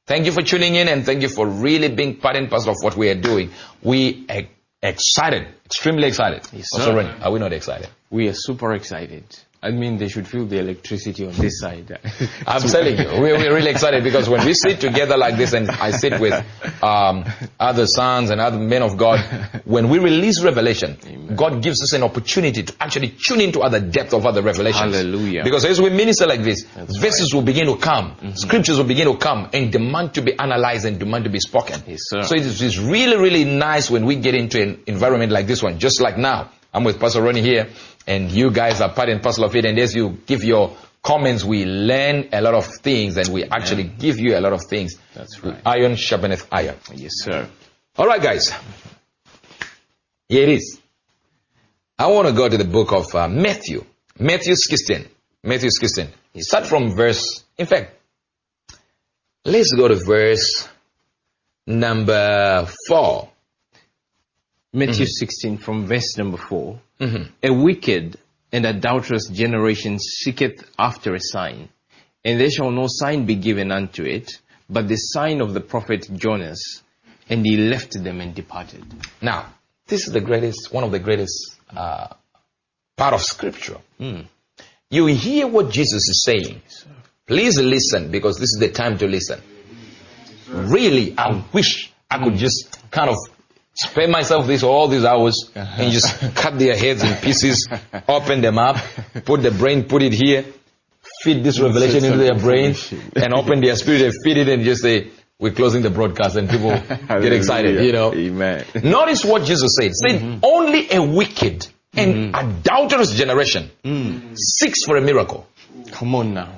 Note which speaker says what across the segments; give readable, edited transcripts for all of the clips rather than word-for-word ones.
Speaker 1: Thank you for tuning in, and thank you for really being part and parcel of what we are doing. We are excited, extremely excited.
Speaker 2: Yes,
Speaker 1: Also, Ronnie, are we not excited?
Speaker 2: We are super excited. I mean, they should feel the electricity on this side.
Speaker 1: I'm telling you, we're really excited because when we sit together like this, and I sit with other sons and other men of God, when we release revelation, Amen. God gives us an opportunity to actually tune into other depth of other revelations.
Speaker 2: Hallelujah.
Speaker 1: Because as we minister like this, verses will begin to come, scriptures will begin to come and demand to be analyzed and demand to be spoken.
Speaker 2: Yes, sir.
Speaker 1: So it is really, really nice when we get into an environment like this one, just like now. I'm with Pastor Ronnie here, and you guys are part and parcel of it. And as you give your comments, we learn a lot of things, and we actually give you a lot of things.
Speaker 2: That's right.
Speaker 1: Iron sharpeneth iron.
Speaker 2: Yes, sir.
Speaker 1: All right, guys. Here it is. I want to go to the book of Matthew. Matthew 16. Matthew 16. Start from verse. In fact, let's go to verse number 4.
Speaker 2: Matthew 16 from verse number 4. A wicked and adulterous generation seeketh after a sign, and there shall no sign be given unto it, but the sign of the prophet Jonas. And he left them and departed.
Speaker 1: Now, this is one of the greatest part of Scripture. You hear what Jesus is saying. Please listen, because this is the time to listen. Really, I wish I could just kind of spend myself all these hours and just cut their heads in pieces, open them up, put it here, feed this revelation into their brains, and open their spirit and feed it and just say, we're closing the broadcast, and people get excited, you know.
Speaker 2: Amen.
Speaker 1: Notice what Jesus said. Said, only a wicked and adulterous generation seeks for a miracle.
Speaker 2: Come on now.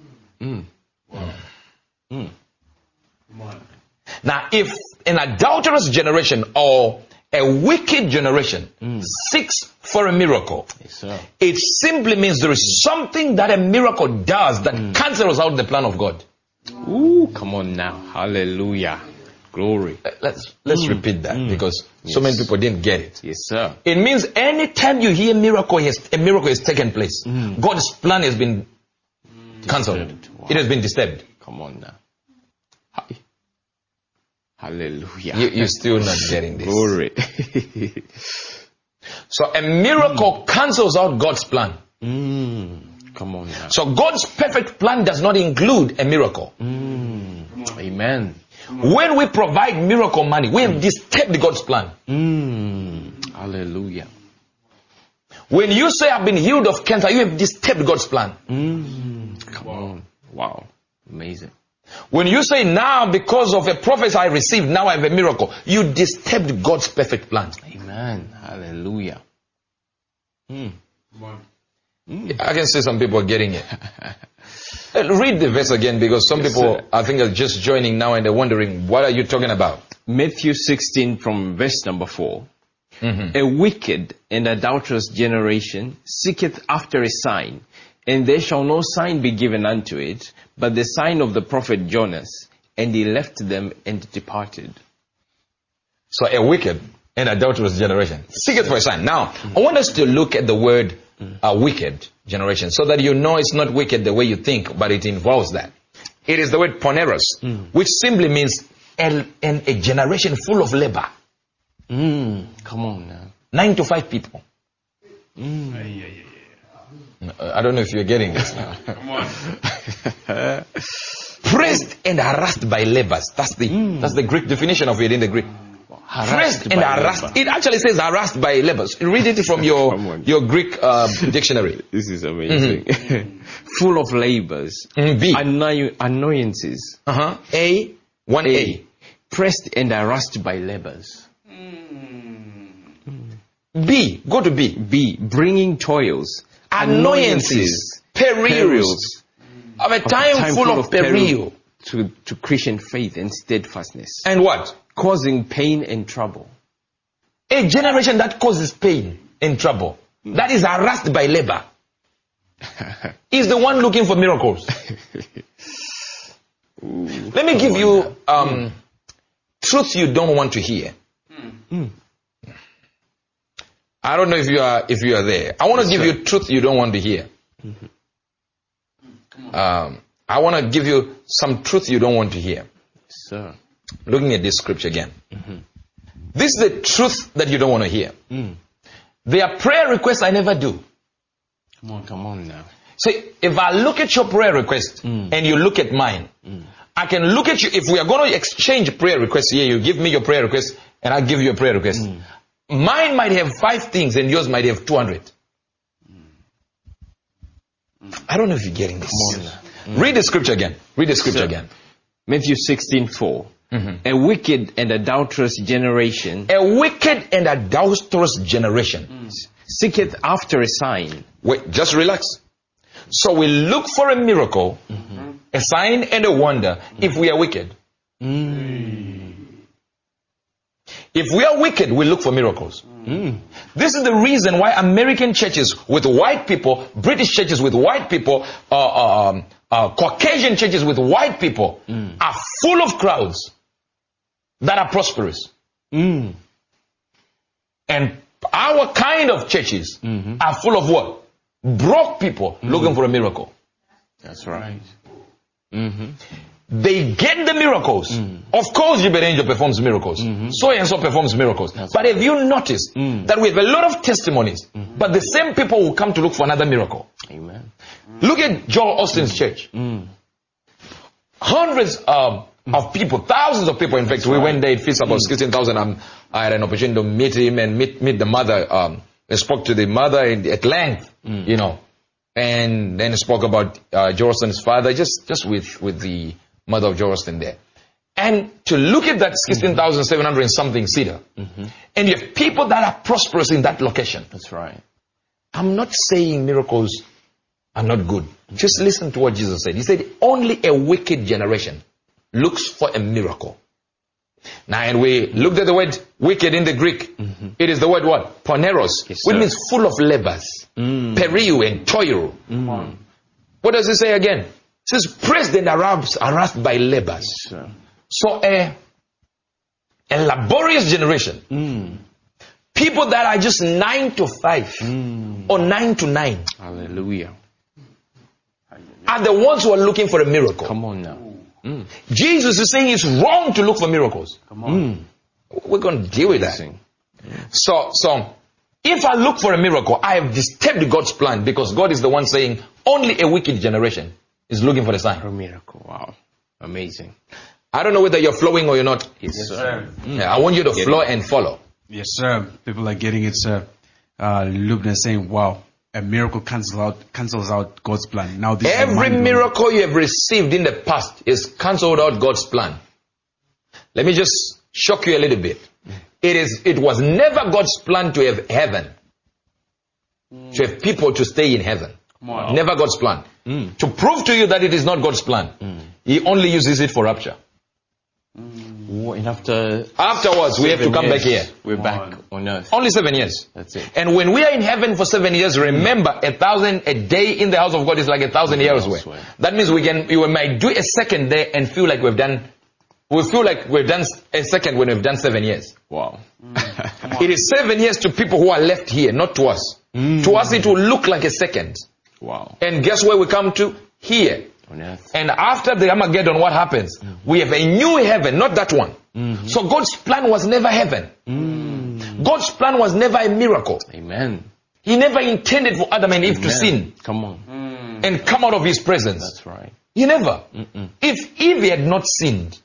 Speaker 1: Now, if an adulterous generation or a wicked generation seeks for a miracle, it simply means there is something that a miracle does that cancels out the plan of God.
Speaker 2: Ooh, come on now. Hallelujah. Glory.
Speaker 1: Let's repeat that, because so many people didn't get it.
Speaker 2: Yes, sir.
Speaker 1: It means anytime you hear a miracle has taken place, God's plan has been cancelled.
Speaker 2: Wow.
Speaker 1: It has been disturbed.
Speaker 2: Come on now. Hallelujah.
Speaker 1: You're still not getting this.
Speaker 2: Glory.
Speaker 1: So a miracle cancels out God's plan.
Speaker 2: Come on now.
Speaker 1: So God's perfect plan does not include a miracle.
Speaker 2: Amen.
Speaker 1: When we provide miracle money, we have disturbed God's plan.
Speaker 2: Hallelujah.
Speaker 1: When you say, I've been healed of cancer, you have disturbed God's plan.
Speaker 2: Come on. Wow. Amazing.
Speaker 1: When you say, now because of a prophecy I received, now I have a miracle, you disturbed God's perfect plan.
Speaker 2: Amen. Hallelujah.
Speaker 1: I can see some people are getting it. Read the verse again, because some people, I think, are just joining now and they're wondering, what are you talking about?
Speaker 2: Matthew 16 from verse number 4. A wicked and adulterous generation seeketh after a sign, and there shall no sign be given unto it, but the sign of the prophet Jonas. And he left them and departed.
Speaker 1: So a wicked and adulterous generation seeketh for a sign. Now, I want us to look at the word wicked generation, so that you know it's not wicked the way you think, but it involves that. It is the word poneros, which simply means a generation full of labor.
Speaker 2: Come on now.
Speaker 1: 9 to 5 people. I don't know if you're getting this now.
Speaker 3: Come on.
Speaker 1: Pressed and harassed by labors. That's the Greek definition of it in the Greek. Pressed and harassed.
Speaker 2: Labor.
Speaker 1: It actually says harassed by labors. Read it from your Greek dictionary.
Speaker 2: This is amazing. Full of labors.
Speaker 1: B.
Speaker 2: Annoyances.
Speaker 1: A. 1A.
Speaker 2: Pressed and harassed by labors.
Speaker 1: B. Go to B.
Speaker 2: B. Bringing toils.
Speaker 1: Annoyances. Perils. Of a time full of peril.
Speaker 2: To Christian faith and steadfastness.
Speaker 1: And what?
Speaker 2: Causing pain and trouble.
Speaker 1: A generation that causes pain and trouble. That is harassed by labor. Is the one looking for miracles. Let me give you truth you don't want to hear. I don't know if you are there. I want to give you truth you don't want to hear. I want to give you some truth you don't want to hear.
Speaker 2: Sir.
Speaker 1: Looking at this scripture again. This is the truth that you don't want to hear. There are prayer requests I never do.
Speaker 2: Come on now.
Speaker 1: So if I look at your prayer request and you look at mine, I can look at you. If we are going to exchange prayer requests here, you give me your prayer request and I give you a prayer request. Mine might have 5 things and yours might have 200. I don't know if you're getting this. Read the scripture again. Read the scripture again.
Speaker 2: Matthew 16:4. A wicked and adulterous generation.
Speaker 1: A wicked and adulterous generation.
Speaker 2: Seeketh after a sign.
Speaker 1: Wait, just relax. So we look for a miracle, a sign and a wonder if we are wicked. If we are wicked, we look for miracles. This is the reason why American churches with white people, British churches with white people, Caucasian churches with white people are full of crowds that are prosperous. And our kind of churches are full of what? Broke people looking for a miracle.
Speaker 2: That's right.
Speaker 1: They get the miracles. Of course, Gilbert Angel performs miracles. So and so performs miracles. But have you noticed that we have a lot of testimonies, but the same people will come to look for another miracle?
Speaker 2: Amen.
Speaker 1: Look at Joel Austin's church. Hundreds of people, thousands of people. In fact, we went there, it feeds about 16,000. I had an opportunity to meet him and meet the mother. I spoke to the mother at length, you know, and then spoke about Joel Austin's father, just with the mother of Joel Austin there. And to look at that 16,700 and something cedar, and you have people that are prosperous in that location.
Speaker 2: That's right.
Speaker 1: I'm not saying miracles are not good. Just listen to what Jesus said. He said, only a wicked generation looks for a miracle. Now, and we looked at the word wicked in the Greek. It is the word what? Poneros,
Speaker 2: yes,
Speaker 1: which means full of labors, peril and toil. What does it say again? It says, pressed and harassed by labors.
Speaker 2: Yes,
Speaker 1: so a laborious generation. People that are just 9 to 5 or 9 to 9.
Speaker 2: Hallelujah.
Speaker 1: Are the ones who are looking for a miracle.
Speaker 2: Come on now.
Speaker 1: Jesus is saying it's wrong to look for miracles.
Speaker 3: Come on.
Speaker 1: We're going to deal with that. So if I look for a miracle, I have disturbed God's plan, because God is the one saying only a wicked generation is looking for a sign.
Speaker 2: A miracle. Wow. Amazing.
Speaker 1: I don't know whether you're flowing or you're not.
Speaker 2: Yes, sir.
Speaker 1: Yeah, I want you to flow and follow.
Speaker 3: Yes, sir. People are getting it, sir. Lubna is saying, wow, a miracle cancels out God's plan. Now this
Speaker 1: Every miracle you have received in the past is cancelled out God's plan. Let me just shock you a little bit. It was never God's plan to have heaven, to have people to stay in heaven. Never God's plan. To prove to you that it is not God's plan, He only uses it for rapture.
Speaker 2: And
Speaker 1: afterwards, we have to come back here.
Speaker 2: We're back on earth.
Speaker 1: Only 7 years.
Speaker 2: That's it.
Speaker 1: And when we are in heaven for 7 years, remember, 1,000 a day in the house of God is like 1,000 years away. That means we might do a second there and feel like we've done a second when we've done 7 years.
Speaker 2: Wow.
Speaker 1: It is 7 years to people who are left here, not to us. To us, it will look like a second.
Speaker 2: Wow.
Speaker 1: And guess where we come to? Here.
Speaker 2: On earth.
Speaker 1: And after the Armageddon, what happens? We have a new heaven, not that one. So God's plan was never heaven. God's plan was never a miracle.
Speaker 2: Amen.
Speaker 1: He never intended for Adam and Eve to sin.
Speaker 2: Come on.
Speaker 1: And come out of His presence.
Speaker 2: That's right.
Speaker 1: He never. If Eve had not sinned,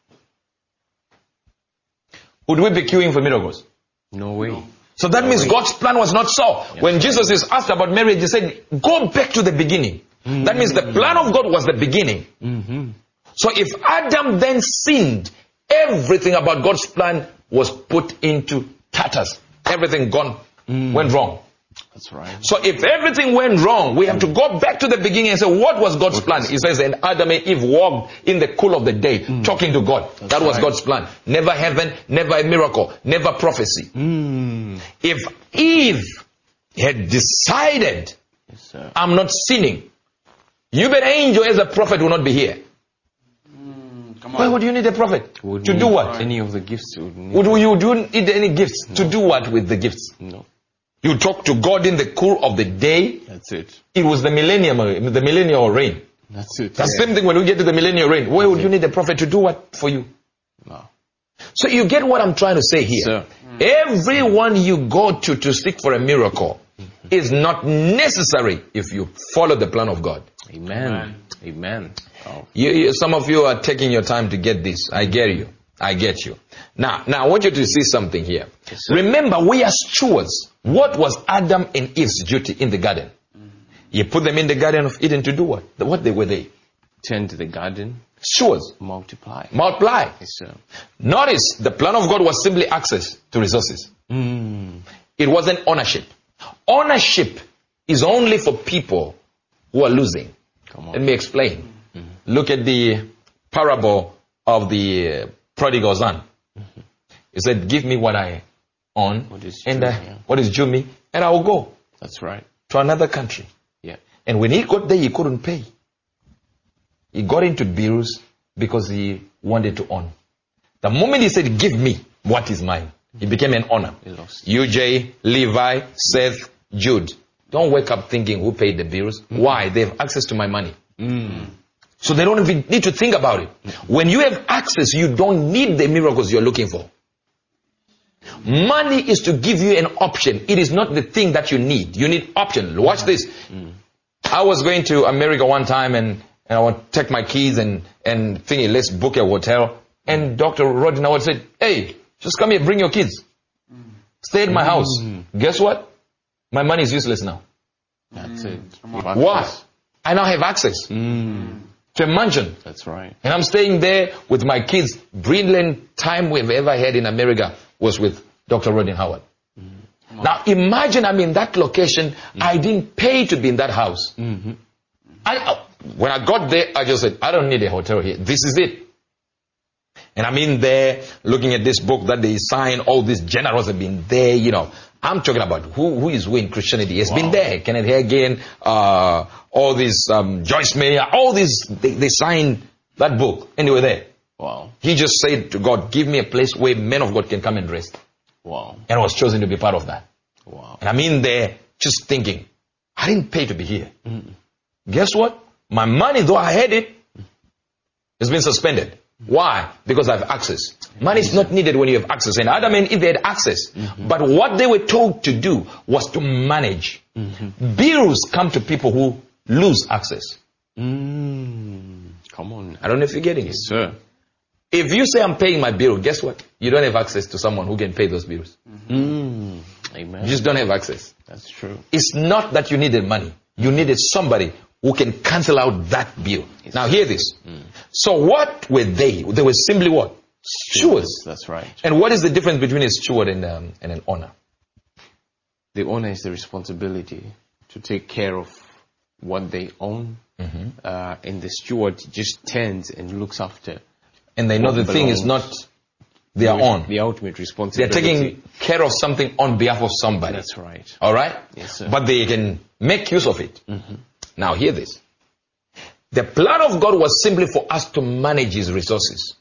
Speaker 1: would we be queuing for miracles?
Speaker 2: No way.
Speaker 1: So that means God's plan was not so. When Jesus is asked about marriage, He said, go back to the beginning. That means the plan of God was the beginning. So if Adam then sinned, everything about God's plan was put into tatters. Everything went wrong.
Speaker 2: That's right.
Speaker 1: So if everything went wrong, we have to go back to the beginning and say, what was God's plan? He says, and Adam and Eve walked in the cool of the day, talking to God. That was God's plan. Never heaven, never a miracle, never prophecy. If Eve had decided, I'm not sinning, Gilbert Angel as a prophet will not be here. Why would you need a prophet? To do what?
Speaker 2: Any of the gifts.
Speaker 1: Would you need any gifts? No. To do what with the gifts?
Speaker 2: No.
Speaker 1: You talk to God in the cool of the day.
Speaker 2: That's it.
Speaker 1: It was the millennial reign.
Speaker 2: That's it.
Speaker 1: That's the same thing when we get to the millennial reign. Why would you need a prophet to do what for you?
Speaker 2: No.
Speaker 1: So you get what I'm trying to say here.
Speaker 2: Sir.
Speaker 1: Everyone you go to seek for a miracle is not necessary if you follow the plan of God.
Speaker 2: Amen. Amen. Oh.
Speaker 1: Some of you are taking your time to get this. I get you. I get you. Now I want you to see something here.
Speaker 2: Yes,
Speaker 1: remember, we are stewards. What was Adam and Eve's duty in the garden? You put them in the Garden of Eden to do what? What were they?
Speaker 2: Tend to the garden.
Speaker 1: Stewards.
Speaker 2: Multiply.
Speaker 1: Multiply.
Speaker 2: Yes, sir.
Speaker 1: Notice, the plan of God was simply access to resources. It wasn't ownership. Ownership is only for people who are losing.
Speaker 2: Come on.
Speaker 1: Let me explain. Look at the parable of the prodigal son. He said, give me what I own,
Speaker 2: What is
Speaker 1: and
Speaker 2: due, yeah.
Speaker 1: what is due me, and I will go
Speaker 2: That's right.
Speaker 1: to another country.
Speaker 2: Yeah.
Speaker 1: And when he got there, he couldn't pay. He got into bills because he wanted to own. The moment he said, give me what is mine, he became an owner.
Speaker 2: He lost.
Speaker 1: UJ, Levi, Seth, Jude. Don't wake up thinking who paid the bills. Why? They have access to my money. So they don't even need to think about it. When you have access, you don't need the miracles you're looking for. Money is to give you an option. It is not the thing that you need. You need option. Watch this. I was going to America one time and I want to take my kids and thinking, let's book a hotel. And Dr. Rodin Howard said, hey, just come here, bring your kids. Stay at my house. Guess what? My money is useless now.
Speaker 2: That's it.
Speaker 1: Why? I now have access to a mansion.
Speaker 2: That's right.
Speaker 1: And I'm staying there with my kids. Brilliant time we've ever had in America was with Dr. Rodin Howard. Now imagine I'm in that location. I didn't pay to be in that house. When I got there, I just said, I don't need a hotel here. This is it. And I'm in there looking at this book that they sign. All these generals have been there, you know. I'm talking about who is who in Christianity has been there. Kenneth Hagin, all these, Joyce Meyer, all these, they signed that book and they were there.
Speaker 2: Wow.
Speaker 1: He just said to God, give me a place where men of God can come and rest.
Speaker 2: Wow.
Speaker 1: And I was chosen to be part of that.
Speaker 2: Wow.
Speaker 1: And I'm in there just thinking, I didn't pay to be here. Guess what? My money, though I had it, has been suspended. Why? Because I have access. Money is not needed when you have access. And Adam and Eve had access. But what they were told to do was to manage. Bills come to people who lose access.
Speaker 2: Come on.
Speaker 1: I don't know if you're getting it.
Speaker 2: Sir.
Speaker 1: If you say I'm paying my bill, guess what? You don't have access to someone who can pay those bills.
Speaker 2: Amen.
Speaker 1: You just don't have access.
Speaker 2: That's true.
Speaker 1: It's not that you needed money. You needed somebody who can cancel out that bill. Now hear this. So what were they? They were simply what? Stewards.
Speaker 2: That's right.
Speaker 1: And what is the difference between a steward and an owner?
Speaker 2: The owner is the responsibility to take care of what they own. And the steward just tends and looks after.
Speaker 1: And they know the thing is not their own.
Speaker 2: The ultimate
Speaker 1: They're
Speaker 2: responsibility.
Speaker 1: taking care of something on behalf of somebody.
Speaker 2: That's right.
Speaker 1: All right?
Speaker 2: Yes, sir.
Speaker 1: But they can make use of it. Now hear this. The plan of God was simply for us to manage His resources.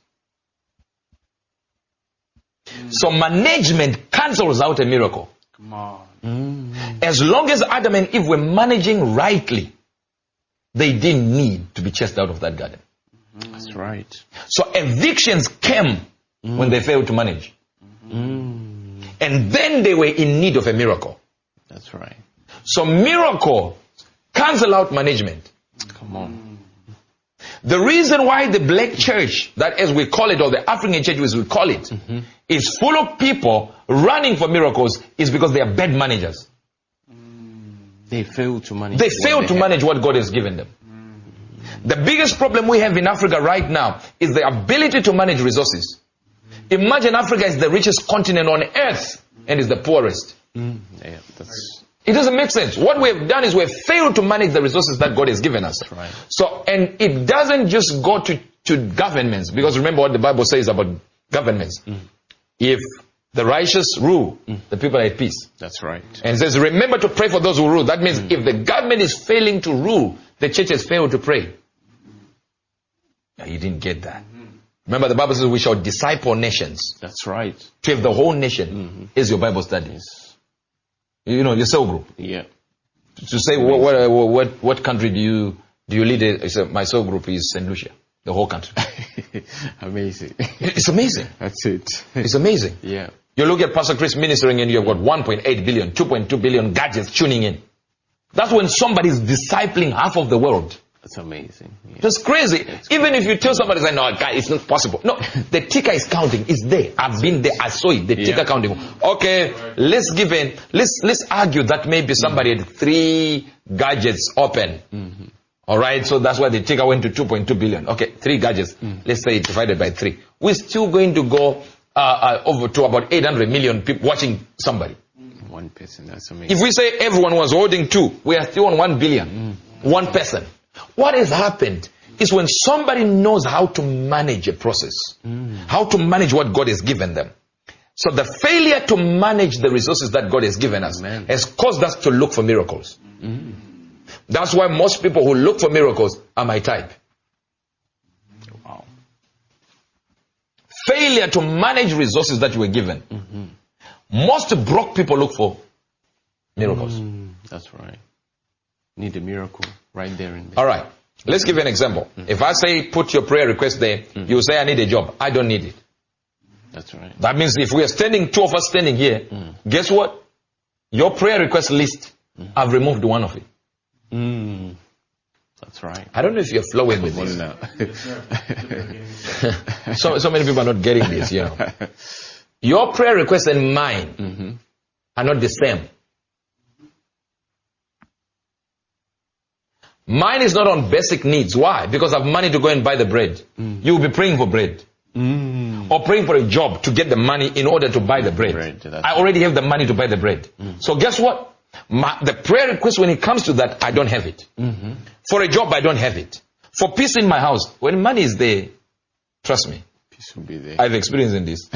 Speaker 1: So management cancels out a miracle.
Speaker 3: Come on.
Speaker 1: As long as Adam and Eve were managing rightly, they didn't need to be chased out of that garden.
Speaker 2: That's right.
Speaker 1: So evictions came when they failed to manage. And then they were in need of a miracle.
Speaker 2: That's right.
Speaker 1: So miracle cancel out management.
Speaker 2: Come on.
Speaker 1: The reason why the black church, that as we call it, or the African church as we call it, is full of people running for miracles is because they are bad managers.
Speaker 2: They fail to manage.
Speaker 1: They fail to manage what God has given them. The biggest problem we have in Africa right now is the ability to manage resources. Imagine Africa is the richest continent on earth and is the poorest.
Speaker 2: Yeah,
Speaker 1: It doesn't make sense. What we have done is we have failed to manage the resources that God has given us.
Speaker 2: right.
Speaker 1: So, and it doesn't just go to governments, because remember what the Bible says about governments. If the righteous rule, the people are at peace.
Speaker 2: That's right.
Speaker 1: And it says, remember to pray for those who rule. That means if the government is failing to rule, the church has failed to pray. Now, you didn't get that. Remember, the Bible says we shall disciple nations.
Speaker 2: That's right.
Speaker 1: To have the whole nation is your Bible study. You know, your cell group.
Speaker 2: Yeah.
Speaker 1: To say what country do you Do you lead my soul group is St. Lucia, the whole country.
Speaker 2: Amazing.
Speaker 1: It's amazing.
Speaker 2: That's it.
Speaker 1: It's amazing.
Speaker 2: Yeah.
Speaker 1: You look at Pastor Chris ministering and you've got 1.8 billion, 2.2 billion gadgets tuning in. That's when somebody's discipling half of the world.
Speaker 2: That's amazing. Yeah.
Speaker 1: Just crazy. Even if you tell somebody, say, no, guy, it's not possible. No, the ticker is counting. It's there. I've been there. I saw it. The ticker counting. Okay, let's argue that maybe somebody had 3 gadgets open.
Speaker 2: Mm-hmm.
Speaker 1: All right, so that's why the ticker went to 2.2 billion. Okay, 3 gadgets. Let's say divided by 3. We're still going to go over to about 800 million people watching somebody.
Speaker 2: One person, that's amazing.
Speaker 1: If we say everyone was holding 2, we are still on 1 billion. One person. What has happened is when somebody knows how to manage a process, how to manage what God has given them. So the failure to manage the resources that God has given us has caused us to look for miracles. That's why most people who look for miracles are my type.
Speaker 2: Wow.
Speaker 1: Failure to manage resources that you were given. Most broke people look for miracles.
Speaker 2: That's right. Need a miracle right there and there.
Speaker 1: All right. Let's give you an example. If I say put your prayer request there, you say I need a job. I don't need it.
Speaker 2: That's right.
Speaker 1: That means if we are standing, 2 of us standing here, guess what? Your prayer request list, I've removed one of it.
Speaker 2: That's right.
Speaker 1: I don't know if you're flowing with this. So many people are not getting this, you know. Your prayer request and mine are not the same. Mine is not on basic needs. Why? Because I have money to go and buy the bread. You will be praying for bread. Or praying for a job to get the money in order to buy the bread. I already have the money to buy the bread. So guess what? The prayer request, when it comes to that, I don't have it. For a job, I don't have it. For peace in my house, when money is there, trust me,
Speaker 2: Peace will be there.
Speaker 1: I've experienced in this.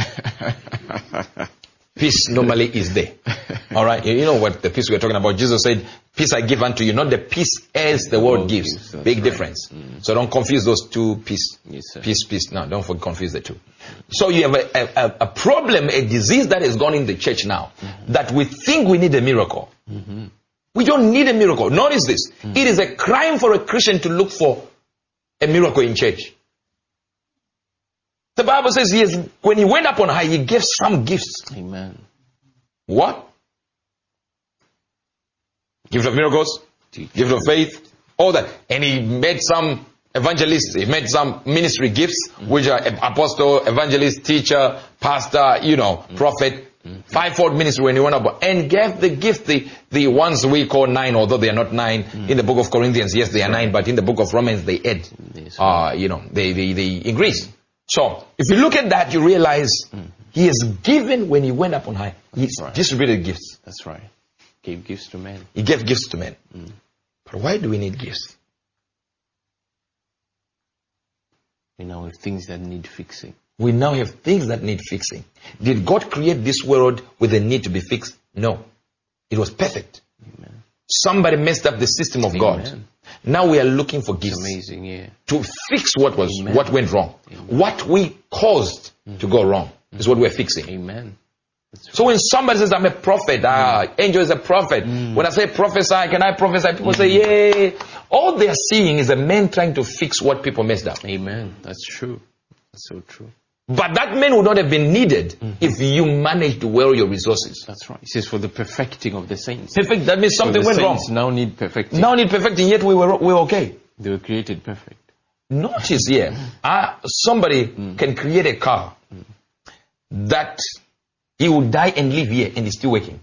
Speaker 1: Peace normally is there. All right. You know what the peace we're talking about? Jesus said, peace I give unto you, not the peace as the world gives. Big difference. So don't confuse those two peace.
Speaker 2: Yes, sir.
Speaker 1: Peace. No, don't confuse the two. So you have a problem, a disease that has gone in the church now, that we think we need a miracle. We don't need a miracle. Notice this. It is a crime for a Christian to look for a miracle in church. The Bible says when he went up on high, he gave some gifts.
Speaker 2: Amen.
Speaker 1: What? Gift of miracles, gift of faith, all that. And he made some evangelists, he made some ministry gifts, which are apostle, evangelist, teacher, pastor, prophet, fivefold ministry when he went up. And gave the gift, the ones we call 9, although they are not 9. In the book of Corinthians, yes, they are 9, but in the book of Romans, they add, they increase. So, if you look at that, you realize he has given when he went up on high. He distributed gifts.
Speaker 2: That's right. Gave gifts to men.
Speaker 1: He gave gifts to men. But why do we need gifts?
Speaker 2: We now have things that need fixing.
Speaker 1: We now have things that need fixing. Did God create this world with a need to be fixed? No. It was perfect.
Speaker 2: Amen.
Speaker 1: Somebody messed up the system of God. Now we are looking for gifts.
Speaker 2: It's amazing, yeah.
Speaker 1: To fix what went wrong.
Speaker 2: Amen.
Speaker 1: What we caused to go wrong is what we're fixing.
Speaker 2: Amen.
Speaker 1: So when somebody says, I'm a prophet, Angel is a prophet. When I say prophesy, can I prophesy? People say, yay. All they're seeing is a man trying to fix what people messed up.
Speaker 2: Amen. That's true. That's so true.
Speaker 1: But that man would not have been needed if you managed well your resources.
Speaker 2: That's right. It says for the perfecting of the saints.
Speaker 1: Perfect, that means something went wrong.
Speaker 2: Now need perfecting.
Speaker 1: Now need perfecting, yet we were okay.
Speaker 2: They were created perfect.
Speaker 1: Notice here, somebody can create a car that he will die and live here and is still working.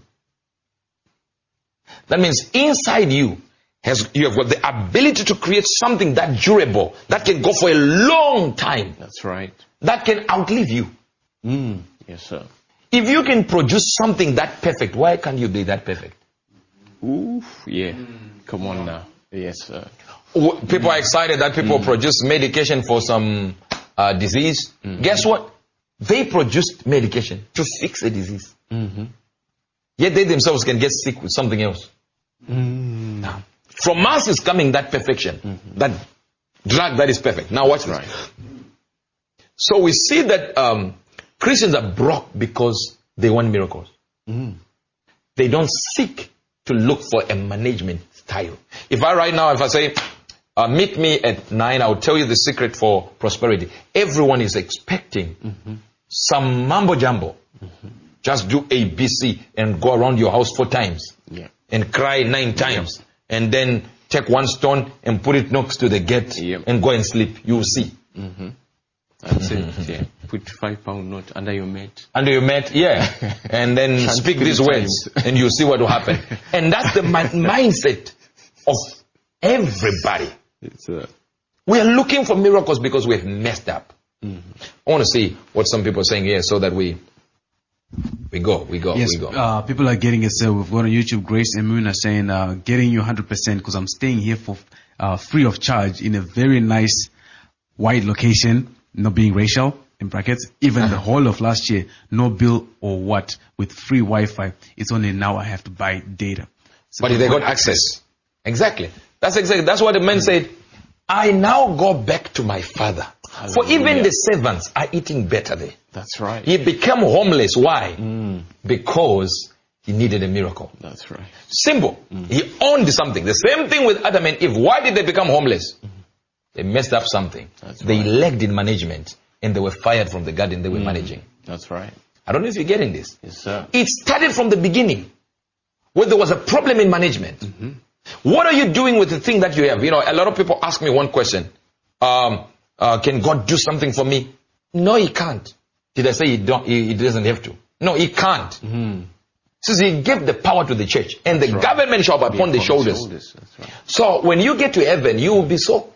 Speaker 1: That means inside you have got the ability to create something that durable, that can go for a long time.
Speaker 2: That's right.
Speaker 1: That can outlive you.
Speaker 2: Yes, sir.
Speaker 1: If you can produce something that perfect, why can't you be that perfect?
Speaker 2: Oof, yeah. Come on now. Yes, sir.
Speaker 1: People are excited that people produce medication for some disease. Guess what? They produced medication to fix a disease. Yet they themselves can get sick with something else. Now, from us is coming that perfection. That drug that is perfect. Now watch this. Right. So we see that Christians are broke because they want miracles. They don't seek to look for a management style. If I say, Meet me at 9. I'll tell you the secret for prosperity. Everyone is expecting some mambo jumbo. Just do A, B, C and go around your house 4 times.
Speaker 2: Yeah.
Speaker 1: And cry 9 times. And then take 1 stone and put it next to the gate and go and sleep. You will see.
Speaker 2: That's it. Yeah. Put £5 note under your mat.
Speaker 1: Under your mat, yeah. And then speak these words and you'll see what will happen. And that's the mindset of everybody. We are looking for miracles because we've messed up. I want to see what some people are saying here so that we go.
Speaker 3: Yes, people are getting it. So we've got on YouTube, Grace and Moon are saying, getting you 100% because I'm staying here for free of charge in a very nice wide location, not being racial, in brackets. Even the whole of last year, no bill or what, with free Wi-Fi. It's only now I have to buy data. So
Speaker 1: but they got access. Exactly. That's what the man said. I now go back to my father. Hallelujah. For even the servants are eating better there.
Speaker 2: That's right.
Speaker 1: He became homeless. Why? Because he needed a miracle.
Speaker 2: That's right.
Speaker 1: Simple. He owned something. The same thing with Adam and Eve. Why did they become homeless? They messed up something. They lacked in management and they were fired from the garden they were managing.
Speaker 2: That's right.
Speaker 1: I don't know if you're getting this.
Speaker 2: Yes, sir.
Speaker 1: It started from the beginning where there was a problem in management. What are you doing with the thing that you have? You know, a lot of people ask me one question. Can God do something for me? No, he can't. Did I say he doesn't have to? No, he can't. Since he gave the power to the church and the government shall be upon the shoulders.
Speaker 2: That's right.
Speaker 1: So when you get to heaven, you will be so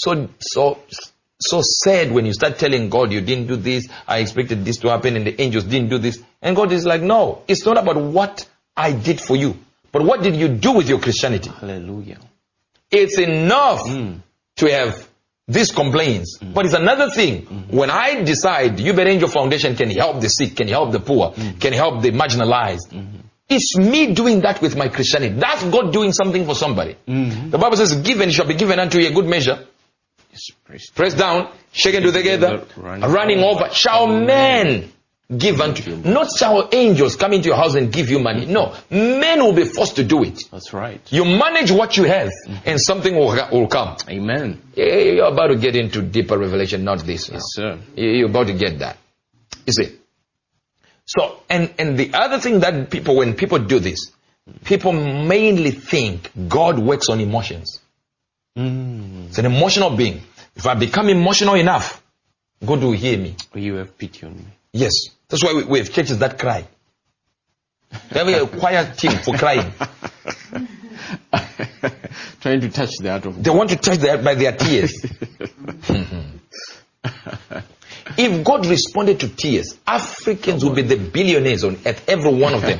Speaker 1: sad when you start telling God, you didn't do this, I expected this to happen and the angels didn't do this. And God is like, no, it's not about what I did for you, but what did you do with your Christianity?
Speaker 2: Hallelujah.
Speaker 1: It's enough to have these complaints. But it's another thing when I decide Uber Angel Foundation can help the sick, can help the poor, can help the marginalized. It's me doing that with my Christianity. That's God doing something for somebody. The Bible says, given shall be given unto you a good measure. Pressed down, shaken together, running over. Shall men give unto you? Not shall angels come into your house and give you money. No, men will be forced to do it.
Speaker 2: That's right.
Speaker 1: You manage what you have and something will come.
Speaker 2: Amen.
Speaker 1: You're about to get into deeper revelation, not this.
Speaker 2: Yes, sir.
Speaker 1: You're about to get that. You see? So, and the other thing that when people do this, people mainly think God works on emotions. It's an emotional being. If I become emotional enough, God will hear me.
Speaker 2: You have pity on me.
Speaker 1: Yes. That's why we have churches that cry. They have a choir team for crying.
Speaker 2: Trying to touch the heart of God.
Speaker 1: They want to touch the heart by their tears. If God responded to tears, Africans would be the billionaires on earth, every one of them.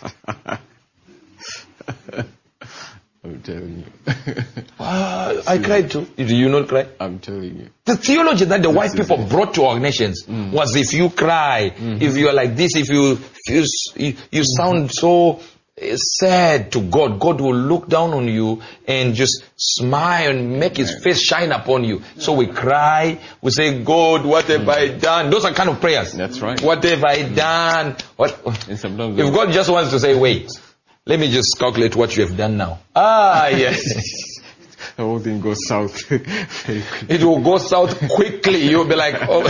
Speaker 2: I'm telling you.
Speaker 1: I cried too. Do you not cry?
Speaker 2: I'm telling you.
Speaker 1: The theology that the white people brought to our nations was if you cry, if you are like this, if you sound so sad to God, God will look down on you and just smile and make his face shine upon you. So we cry, we say, God, what have I done? Those are kind of prayers.
Speaker 2: That's right.
Speaker 1: What have I done? If God just wants to say, wait, let me just calculate what you have done now. Yes.
Speaker 2: The whole thing goes south.
Speaker 1: It will go south quickly. You'll be like, oh.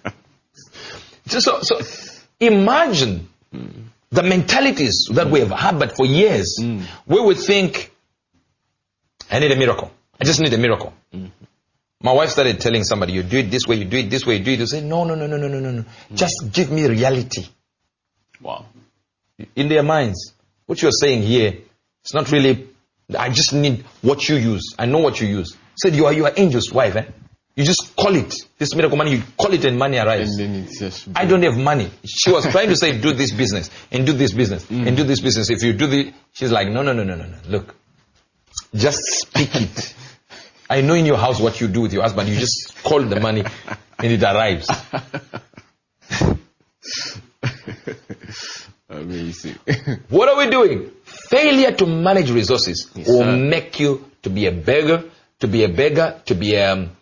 Speaker 1: So imagine the mentalities that we have harbored for years, where we think, I need a miracle. I just need a miracle. My wife started telling somebody, you do it this way, you do it this way, you do it. You say, no. Just give me reality.
Speaker 2: Wow.
Speaker 1: In their minds, what you're saying here, it's not really, I just need what you use. I know what you use. Said, you are angel's wife, eh? You just call it. This miracle money, you call it and money arrives.
Speaker 2: And then it's just
Speaker 1: I don't have money. She was trying to say, do this business, and do this business, and do this business. If you do the, she's like, no. Look, just speak it. I know in your house what you do with your husband. You just call the money, and it arrives.
Speaker 2: Amazing.
Speaker 1: What are we doing? Failure to manage resources will make you to be a beggar, to be beggarly,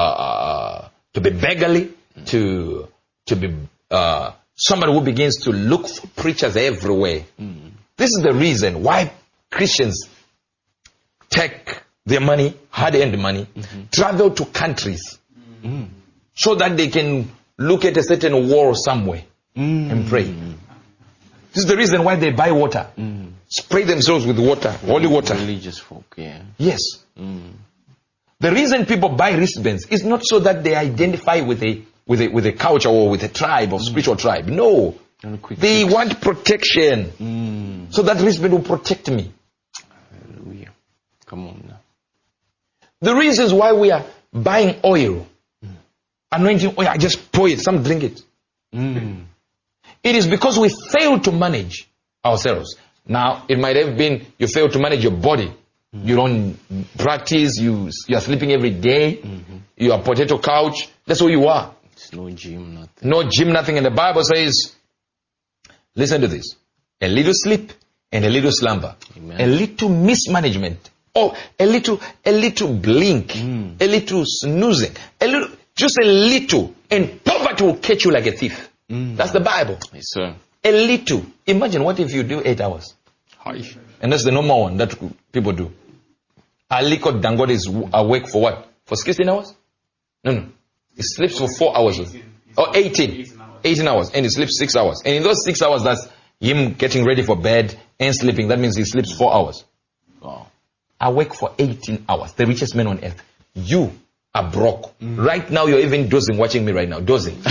Speaker 1: to be somebody who begins to look for preachers everywhere. This is the reason why Christians take their money, hard-earned money, travel to countries so that they can look at a certain wall somewhere and pray. This is the reason why they buy water. Spray themselves with water, holy water.
Speaker 2: Religious folk, yeah.
Speaker 1: Yes. The reason people buy wristbands is not so that they identify with a culture or with a tribe or spiritual tribe. No. They want protection. So that wristband will protect me.
Speaker 2: Hallelujah. Come on now.
Speaker 1: The reasons why we are buying oil, anointing oil, I just pour it, some drink it. It is because we fail to manage ourselves. Now, it might have been you fail to manage your body. You don't practice, you are sleeping every day, you are potato couch, that's who you are.
Speaker 2: It's no gym, nothing.
Speaker 1: No gym, nothing. And the Bible says, listen to this, a little sleep and a little slumber,
Speaker 2: Amen.
Speaker 1: a little mismanagement, or a little blink, a little snoozing, just a little, and poverty will catch you like a thief. That's the Bible.
Speaker 2: Yes, sir.
Speaker 1: A little. Imagine what if you do 8 hours?
Speaker 2: Hi.
Speaker 1: And that's the normal one that people do. Aliko Dangote is awake for what? For 16 hours? No. He sleeps for 4 hours. Or 18. 18 hours. And he sleeps 6 hours. And in those 6 hours, that's him getting ready for bed and sleeping. That means he sleeps 4 hours.
Speaker 2: Wow.
Speaker 1: Awake for 18 hours. The richest man on earth. You are broke. Right now, you're even dozing, watching me right now. Dozing.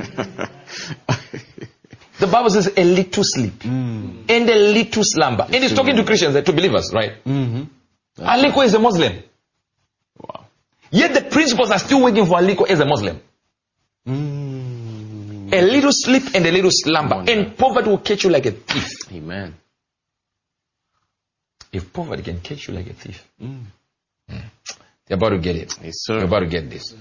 Speaker 1: The Bible says a little sleep and a little slumber. And it's talking to Christians, to believers, right? Aliko is a Muslim.
Speaker 2: Wow.
Speaker 1: Yet the principles are still working for Aliko as a Muslim. A little sleep and a little slumber. And poverty will catch you like a thief.
Speaker 2: Amen.
Speaker 1: If poverty can catch you like a thief. You're about to get it.
Speaker 2: Yes, sir.
Speaker 1: You're about to get this.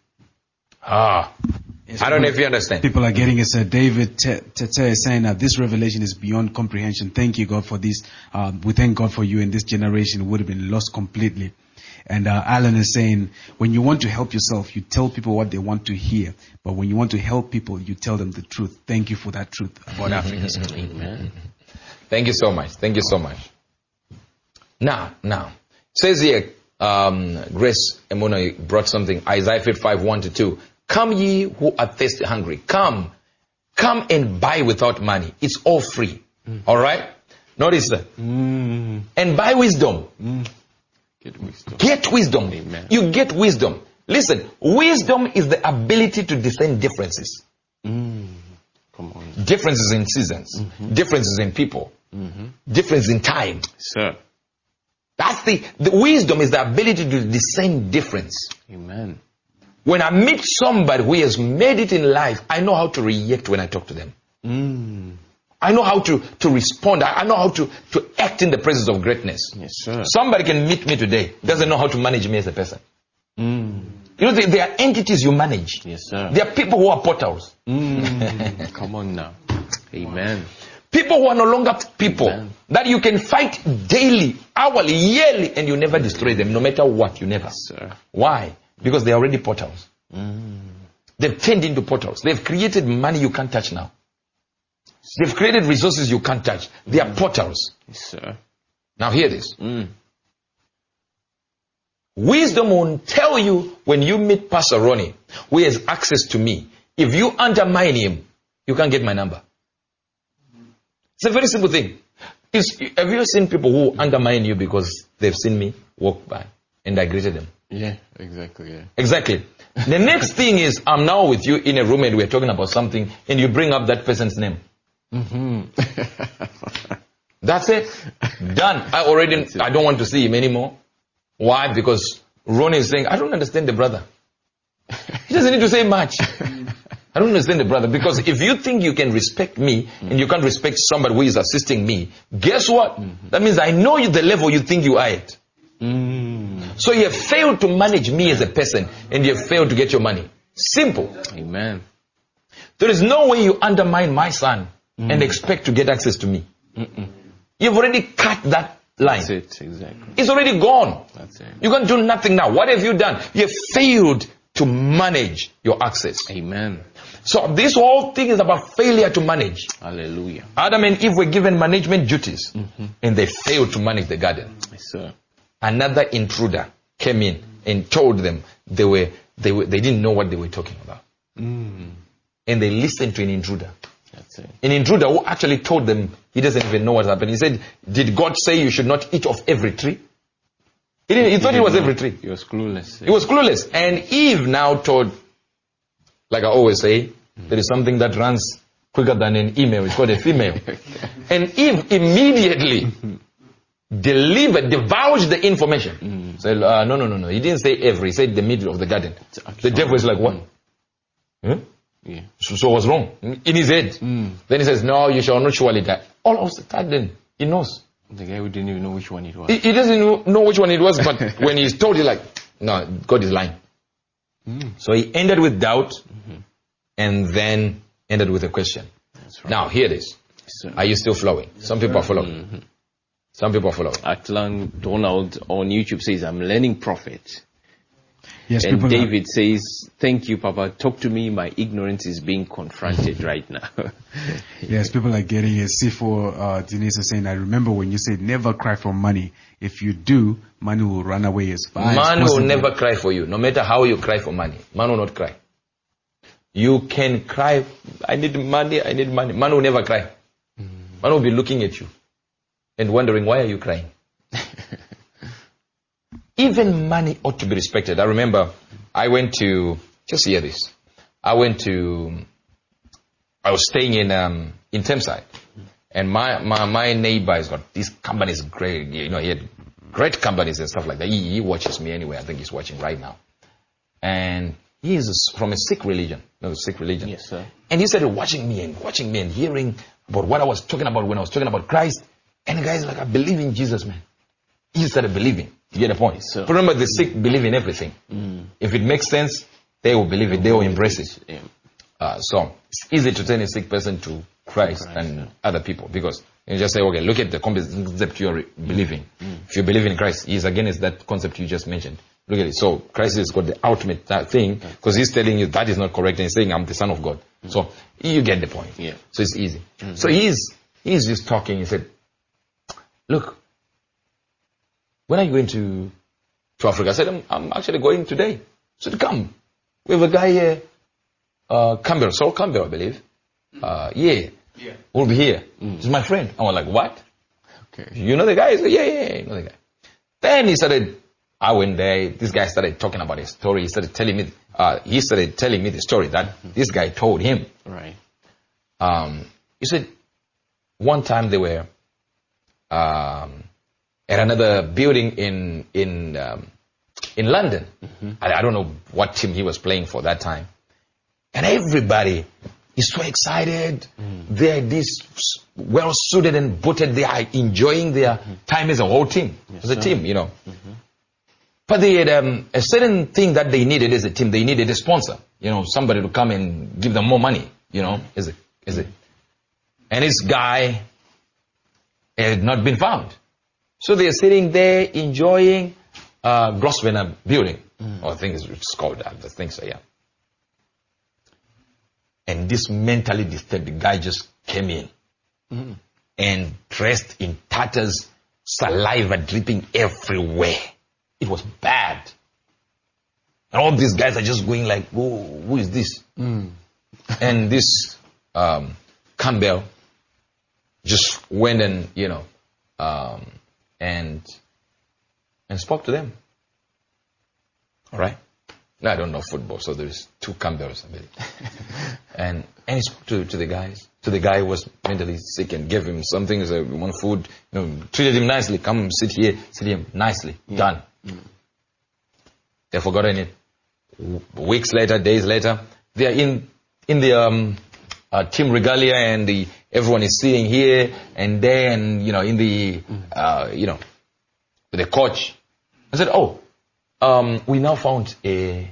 Speaker 1: I don't know if you understand.
Speaker 3: People are getting it. David Tete is saying that this revelation is beyond comprehension. Thank you, God, for this. We thank God for you in this generation. It would have been lost completely. And Alan is saying, when you want to help yourself, you tell people what they want to hear. But when you want to help people, you tell them the truth. Thank you for that truth about Africans.
Speaker 2: Amen.
Speaker 1: Thank you so much. Thank you so much. Now, it says here, Grace Emuna brought something, Isaiah 55:1-2. Come ye who are thirsty, hungry. Come and buy without money. It's all free. All right? Notice that. And buy wisdom.
Speaker 2: Get wisdom.
Speaker 1: Get wisdom.
Speaker 2: Amen.
Speaker 1: You get wisdom. Listen, wisdom is the ability to discern differences.
Speaker 2: Come on.
Speaker 1: Differences in seasons. Differences in people. Difference in time.
Speaker 2: Sir.
Speaker 1: That's the wisdom is the ability to discern difference.
Speaker 2: Amen.
Speaker 1: When I meet somebody who has made it in life, I know how to react when I talk to them. I know how to respond. I know how to act in the presence of greatness.
Speaker 2: Yes, sir.
Speaker 1: Somebody can meet me today, doesn't know how to manage me as a person. You know, there are entities you manage.
Speaker 2: Yes, sir.
Speaker 1: There are people who are portals.
Speaker 2: Come on now. Amen.
Speaker 1: People who are no longer people.
Speaker 2: Amen.
Speaker 1: That you can fight daily, hourly, yearly, and you never destroy them, no matter what, you never.
Speaker 2: Yes, sir.
Speaker 1: Why? Because they are already portals. They've turned into portals. They've created money you can't touch now. They've created resources you can't touch. They are portals.
Speaker 2: Yes, sir.
Speaker 1: Now hear this. Wisdom will tell you when you meet Pastor Ronnie, who has access to me. If you undermine him, you can't get my number. It's a very simple thing. Have you seen people who undermine you because they've seen me walk by and I greeted them?
Speaker 2: Yeah, exactly. Yeah.
Speaker 1: Exactly. The next thing is, I'm now with you in a room and we're talking about something and you bring up that person's name. That's it. Done. I don't want to see him anymore. Why? Because Ronnie is saying, I don't understand the brother. He doesn't need to say much. I don't understand the brother. Because if you think you can respect me and you can't respect somebody who is assisting me, guess what? That means I know you the level you think you are at. So you have failed to manage me as a person and you have failed to get your money. Simple.
Speaker 2: Amen.
Speaker 1: There is no way you undermine my son and expect to get access to me. You've already cut that line.
Speaker 2: That's it, exactly.
Speaker 1: It's already gone.
Speaker 2: That's it.
Speaker 1: You can do nothing now. What have you done? You have failed to manage your access.
Speaker 2: Amen.
Speaker 1: So this whole thing is about failure to manage.
Speaker 2: Hallelujah.
Speaker 1: Adam and Eve were given management duties and they failed to manage the garden.
Speaker 2: Yes, sir.
Speaker 1: another intruder came in and told them they didn't know what they were talking about. And they listened to an intruder.
Speaker 2: That's it.
Speaker 1: An intruder who actually told them he doesn't even know what happened. He said, did God say you should not eat of every tree? He thought it was every tree.
Speaker 2: He was clueless.
Speaker 1: He was clueless. And Eve now told, like I always say, there is something that runs quicker than an email. It's called a female. And Eve immediately divulged the information. Said, no. He didn't say every. He said the middle of the garden. The devil is like, what? Huh?
Speaker 2: Yeah.
Speaker 1: So what's wrong? In his head. Then he says, no, you shall not surely die. All of a sudden, he knows.
Speaker 2: The guy who didn't even know which one it was.
Speaker 1: He doesn't know which one it was, but when he's told, he's like, no, God is lying. So he ended with doubt and then ended with a question.
Speaker 2: That's right.
Speaker 1: Now, hear this.
Speaker 2: So,
Speaker 1: Are you still flowing? Some people are following. Some people are following.
Speaker 2: Atlan Donald on YouTube says, I'm learning prophet.
Speaker 3: Yes,
Speaker 2: And
Speaker 3: people
Speaker 2: David says, thank you, Papa. Talk to me. My ignorance is being confronted right now.
Speaker 3: Yes, people are getting it. C4 Denise is saying, I remember when you said never cry for money. If you do, money will run away as far as
Speaker 1: Man
Speaker 3: possible.
Speaker 1: will never cry for you, no matter how you cry for money. Man will not cry. You can cry, I need money. Man will never cry. Man will be looking at you and wondering, why are you crying? Even money ought to be respected. I remember I went to, just hear this. I was staying in Thameside. And my neighbor has got these companies, great, he had great companies and stuff like that. He watches me anyway. I think he's watching right now. And he is from a Sikh religion. No, Sikh religion.
Speaker 2: Yes, sir.
Speaker 1: And he started watching me and hearing about what I was talking about when I was talking about Christ. And the guy's like, I believe in Jesus, man. He started believing. You get the point?
Speaker 2: Yes, sir.
Speaker 1: But remember, the Sikh believe in everything. If it makes sense, they will believe it. They will embrace it.
Speaker 2: Yeah.
Speaker 1: So it's easy to turn a Sikh person to Christ than other people, because you just say, okay, look at the concept you're believing. If you believe in Christ, he's against that concept you just mentioned. Look at it. So Christ has got the ultimate thing, because he's telling you that is not correct, and he's saying, I'm the Son of God. So you get the point.
Speaker 2: Yeah.
Speaker 1: So it's easy. So he's just talking. He said, look, when are you going to Africa? I said, I'm actually going today. He said, come. We have a guy here, Campbell, Saul Campbell, I believe. Yeah. We'll be here. He's my friend. I was like, what?
Speaker 2: Okay.
Speaker 1: You know the guy? He said, yeah, you know the guy. Then I went there. This guy started talking about his story. He started telling me the story that this guy told him.
Speaker 2: Right.
Speaker 1: He said, one time they were at another building in London. I don't know what team he was playing for that time. And everybody is so excited. They're this well-suited and booted. They are enjoying their time as a whole team, as a team, But they had a certain thing that they needed as a team. They needed a sponsor, somebody to come and give them more money, as a. And this guy had not been found. So they're sitting there enjoying Grosvenor building. I think it's called that. I think so, yeah. And this mentally disturbed guy just came in and dressed in tatters, saliva dripping everywhere. It was bad. And all these guys are just going like, who is this? And this Campbell just went and, and spoke to them. All right? Now, I don't know football, so there's two Campbells, I believe. and he spoke to the guys. To the guy who was mentally sick, and gave him something, so one food, treated him nicely. Come sit here nicely. Done. They've forgotten it. Weeks later, days later, they are in the team regalia, and everyone is sitting here and there, and in the the coach. I said, we now found a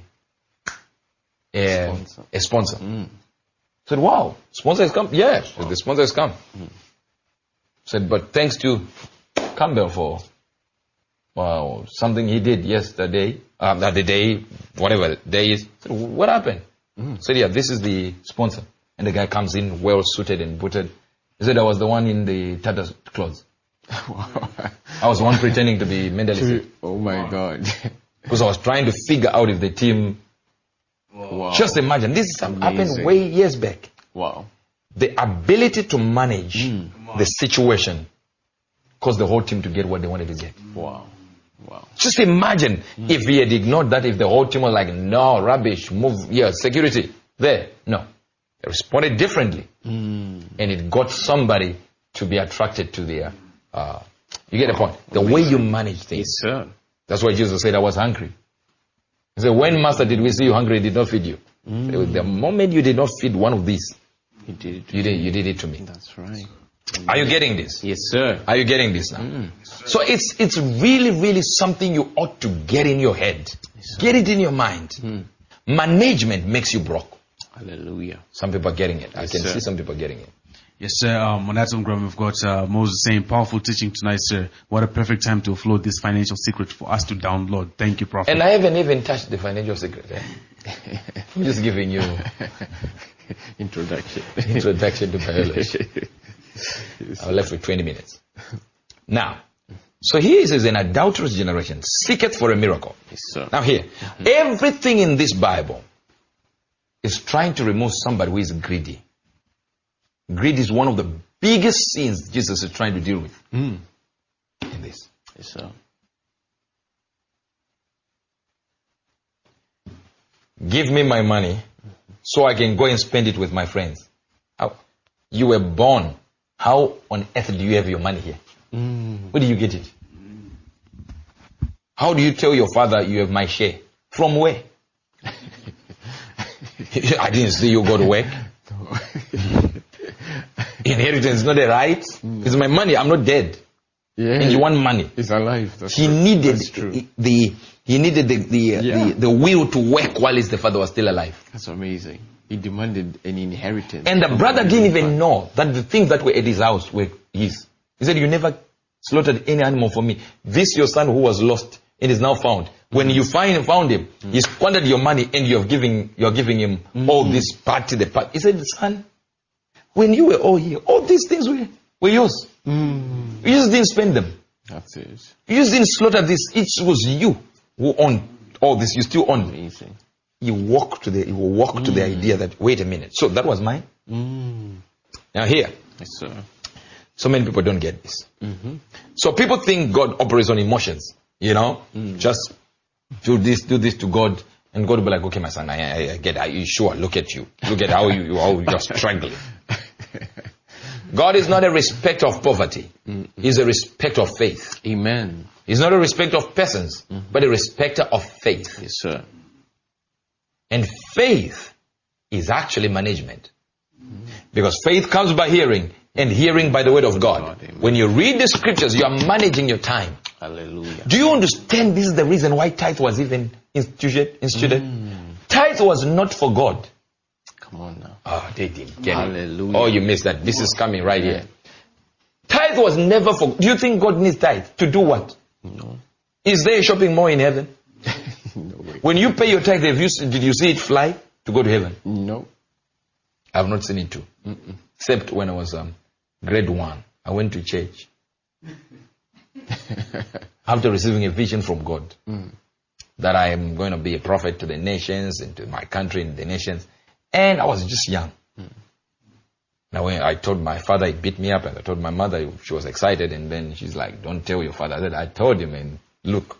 Speaker 1: sponsor. I said, wow, sponsor has come? Yeah, the sponsor has come. I said, but thanks to Campbell for something he did yesterday, the day, whatever the day is. I said, what happened? I said, yeah, this is the sponsor. And the guy comes in well suited and booted. He said, I was the one in the tattered clothes. I was the one pretending to be mentally sick.
Speaker 2: Oh my God.
Speaker 1: Because I was trying to figure out if the team...
Speaker 2: Wow.
Speaker 1: Just imagine, this happened way years back.
Speaker 2: Wow.
Speaker 1: The ability to manage the situation caused the whole team to get what they wanted to get.
Speaker 2: Wow. Wow.
Speaker 1: Just imagine if he had ignored that, if the whole team was like, no, rubbish, move, security, there. No. They responded differently. And it got somebody to be attracted to their... you get the point? The way you manage things.
Speaker 2: Yes, sir.
Speaker 1: That's why Jesus said, I was hungry. He said, when master did we see you hungry, he did not feed you. The moment you did not feed one of these,
Speaker 2: He did it.
Speaker 1: you did it to me.
Speaker 2: That's right.
Speaker 1: Are you getting this?
Speaker 2: Yes, sir.
Speaker 1: Are you getting this now? So it's really, really something you ought to get in your head. Get it in your mind. Management makes you broke.
Speaker 2: Hallelujah.
Speaker 1: Some people are getting it. I
Speaker 2: Yes,
Speaker 1: can
Speaker 2: sir.
Speaker 1: see some people getting it.
Speaker 3: Yes, sir. On that program, we've got Moses saying, powerful teaching tonight, sir. What a perfect time to upload this financial secret for us to download. Thank you, Prophet.
Speaker 1: And I haven't even touched the financial secret. I'm just giving you
Speaker 2: Introduction.
Speaker 1: introduction to biology. I left with 20 minutes. Now, so here it says, an adulterous generation seeketh for a miracle.
Speaker 2: Yes, sir.
Speaker 1: Now here, everything in this Bible is trying to remove somebody who is greedy. Greed is one of the biggest sins Jesus is trying to deal with in this.
Speaker 2: Yes, sir.
Speaker 1: Give me my money so I can go and spend it with my friends. How? You were born. How on earth do you have your money here? Where do you get it? How do you tell your father you have my share? From where? I didn't see you go to work. Inheritance is not a right. It's my money. I'm not dead.
Speaker 2: Yeah.
Speaker 1: And you want money.
Speaker 2: He's alive. That's
Speaker 1: He
Speaker 2: true.
Speaker 1: needed
Speaker 2: That's true.
Speaker 1: he needed the will to work while his father was still alive.
Speaker 2: That's amazing. He demanded an inheritance.
Speaker 1: And the brother didn't even know that the things that were at his house were his. He said, you never slaughtered any animal for me. This your son who was lost and is now found. When you found him, he squandered your money and you're giving him all this party, the party. He said, son, when you were all here, all these things were yours. You just didn't spend them.
Speaker 2: That's it.
Speaker 1: You just didn't slaughter this. It was you who owned all this. You still own.
Speaker 2: Amazing.
Speaker 1: You walk to the idea that, wait a minute, so that was mine? Now here,
Speaker 2: Yes, sir.
Speaker 1: so many people don't get this. So people think God operates on emotions, just do this to God, and God will be like, okay, my son, I get it. Are you sure? Look at you. Look at how you're struggling. God is not a respecter of poverty. He's a respecter of faith.
Speaker 2: Amen.
Speaker 1: He's not a respecter of persons, but a respecter of faith.
Speaker 2: Yes, sir.
Speaker 1: And faith is actually management. Because faith comes by hearing, and hearing by the word of God. When you read the scriptures, you are managing your time.
Speaker 2: Hallelujah.
Speaker 1: Do you understand this is the reason why tithe was even instituted? Tithe was not for God.
Speaker 2: Come on now.
Speaker 1: Oh, they didn't get it.
Speaker 2: Hallelujah.
Speaker 1: Oh, you missed that. This is coming right here. Tithe was never for... Do you think God needs tithe? To do what?
Speaker 2: No.
Speaker 1: Is there a shopping mall in heaven?
Speaker 2: No way.
Speaker 1: When you pay your tithe, did you see it fly to go to heaven?
Speaker 2: No.
Speaker 1: I have not seen it too. Except when I was grade 1. I went to church. After receiving a vision from God that I am going to be a prophet to the nations and to my country and the nations. And I was just young. Now when I told my father, he beat me up, and I told my mother, she was excited, and then she's like, don't tell your father. I said, I told him, and look.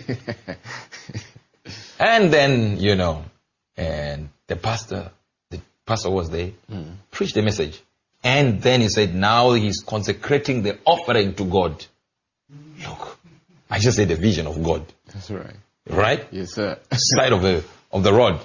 Speaker 1: And then, and the pastor was there, preached the message. And then he said, now he's consecrating the offering to God. Look, I just said the vision of God.
Speaker 2: That's right.
Speaker 1: Right?
Speaker 2: Yes, sir.
Speaker 1: Side of the rod.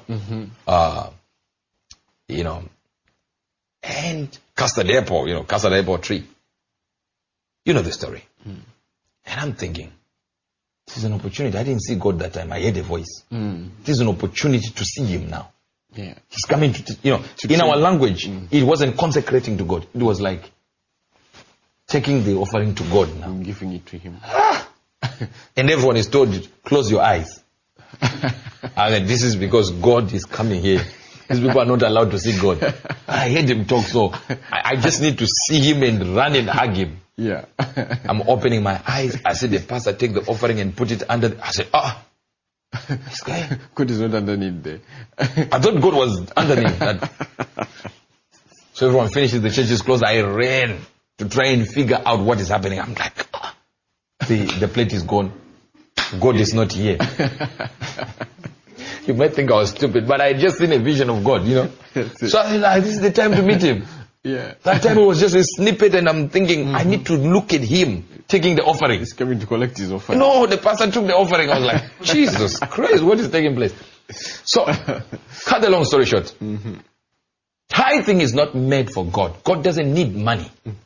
Speaker 1: And custard apple tree. You know the story. And I'm thinking, this is an opportunity. I didn't see God that time. I heard a voice. This is an opportunity to see him now.
Speaker 2: Yeah.
Speaker 1: He's coming in our language, it wasn't consecrating to God. It was like taking the offering to God now.
Speaker 2: I'm giving it to him.
Speaker 1: And everyone is told, close your eyes. And this is because God is coming here These people are not allowed to see God. I heard him talk, so I just need to see him and run and hug him.
Speaker 2: Yeah.
Speaker 1: I'm opening my eyes. I see the pastor take the offering and put it under. I said, this guy.
Speaker 2: God is not underneath there.
Speaker 1: I thought God was underneath that. So everyone finishes, the church is closed. I ran to try and figure out what is happening. I'm like, the plate is gone. God is not here. You might think I was stupid, but I just seen a vision of God, So I was like, this is the time to meet him.
Speaker 2: Yeah.
Speaker 1: That time it was just a snippet, and I'm thinking, I need to look at him taking the offering.
Speaker 2: He's coming to collect his offering.
Speaker 1: No, the pastor took the offering. I was like, Jesus Christ, what is taking place? So, cut the long story short. Tithing is not made for God. God doesn't need money.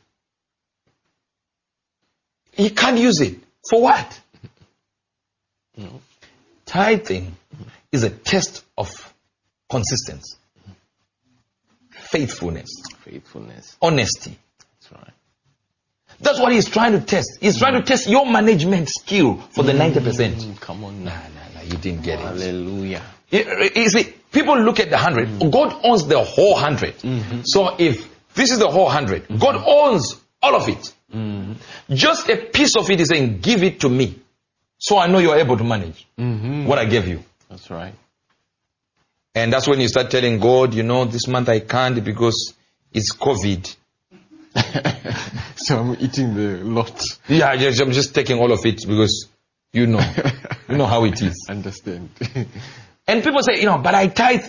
Speaker 1: He can't use it. For what?
Speaker 2: No.
Speaker 1: Tithing is a test of consistency, faithfulness, honesty.
Speaker 2: That's right.
Speaker 1: That's what he's trying to test. He's trying to test your management skill for the 90%.
Speaker 2: Come on now.
Speaker 1: Nah, you didn't get it.
Speaker 2: Hallelujah.
Speaker 1: You see, people look at the 100. God owns the whole 100. So if this is the whole 100, God owns all of it. Just a piece of it is saying, give it to me. So I know you're able to manage what I gave you.
Speaker 2: That's right.
Speaker 1: And that's when you start telling God, this month I can't because it's COVID.
Speaker 2: So I'm eating the lot.
Speaker 1: Yeah, I'm just taking all of it because you know how it is.
Speaker 2: Understand.
Speaker 1: And people say, but I tithe.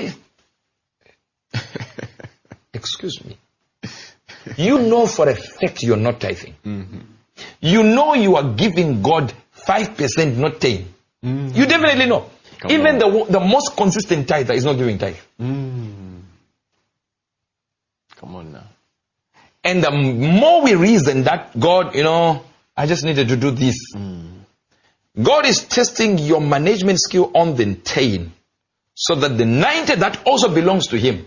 Speaker 1: Excuse me. You know for a fact you're not tithing. You know you are giving God 5%, not 10. You definitely know. Even the most consistent tither is not giving tithe.
Speaker 2: Come on now.
Speaker 1: And the more we reason that God, I just needed to do this. God is testing your management skill on the 10, so that the 90 that also belongs to Him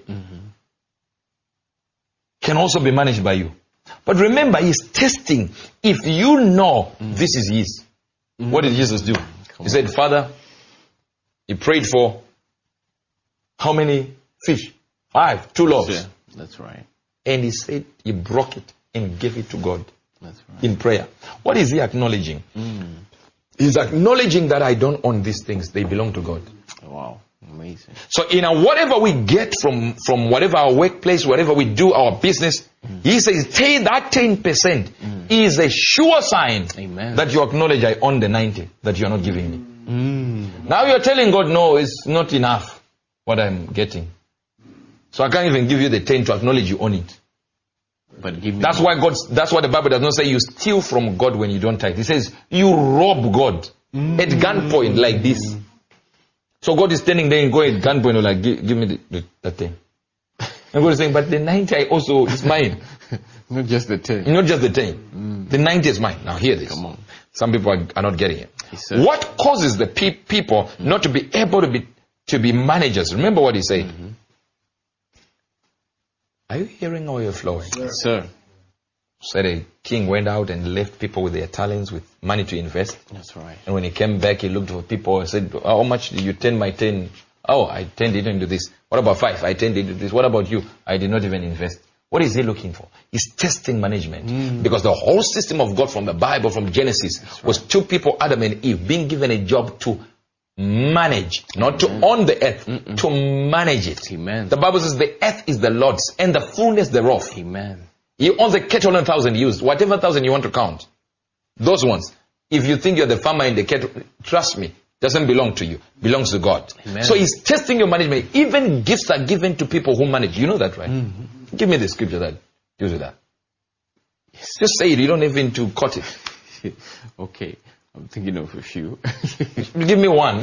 Speaker 1: can also be managed by you. But remember, He's testing if you know this is His. What did Jesus do? He said, Father, He prayed for how many fish? 5, 2 loaves.
Speaker 2: Yeah, that's right.
Speaker 1: And He said He broke it and gave it to God.
Speaker 2: That's right.
Speaker 1: In prayer. What is He acknowledging? He's acknowledging that I don't own these things. They belong to God.
Speaker 2: Wow. Amazing.
Speaker 1: So whatever we get from whatever our workplace, whatever we do, our business, He says, take that 10% is a sure sign that you acknowledge I own the 90 that you're not giving me. Now you're telling God, no, it's not enough what I'm getting. So I can't even give you the 10 to acknowledge you own it.
Speaker 2: But give me
Speaker 1: that's why the Bible does not say you steal from God when you don't tithe. It says you rob God at gunpoint like this. So God is standing there and going at gunpoint, like, give me the 10. And God is saying, but the 90 also is mine.
Speaker 2: Not just the 10.
Speaker 1: Not just the 10. The 90 is mine. Now hear this.
Speaker 2: Come on.
Speaker 1: Some people are not getting it.
Speaker 2: Yes,
Speaker 1: what causes the people not to be able to be managers? Remember what He said. Are you hearing how you're flowing?
Speaker 2: Yes, sir.
Speaker 1: Said a king went out and left people with their talents, with money to invest.
Speaker 2: That's right.
Speaker 1: And when he came back, he looked for people and said, how much did you turn my 10? Oh, I turned it into this. What about 5? I turned it into this. What about you? I did not even invest. What is he looking for? He's testing management. Because the whole system of God from the Bible, from Genesis, was 2 people, Adam and Eve, being given a job to manage, not to own the earth, to manage it.
Speaker 2: Amen.
Speaker 1: The Bible says the earth is the Lord's and the fullness thereof.
Speaker 2: Amen.
Speaker 1: He owns the cattle 1,000 used, whatever 1,000 you want to count. Those ones. If you think you're the farmer in the cattle, trust me, doesn't belong to you, belongs to God.
Speaker 2: Amen.
Speaker 1: So He's testing your management. Even gifts are given to people who manage. You know that, right? Give me the scripture that deals with that. Yes. Just say it. You don't even to quote it.
Speaker 2: Okay. I'm thinking of a few.
Speaker 1: Give me one.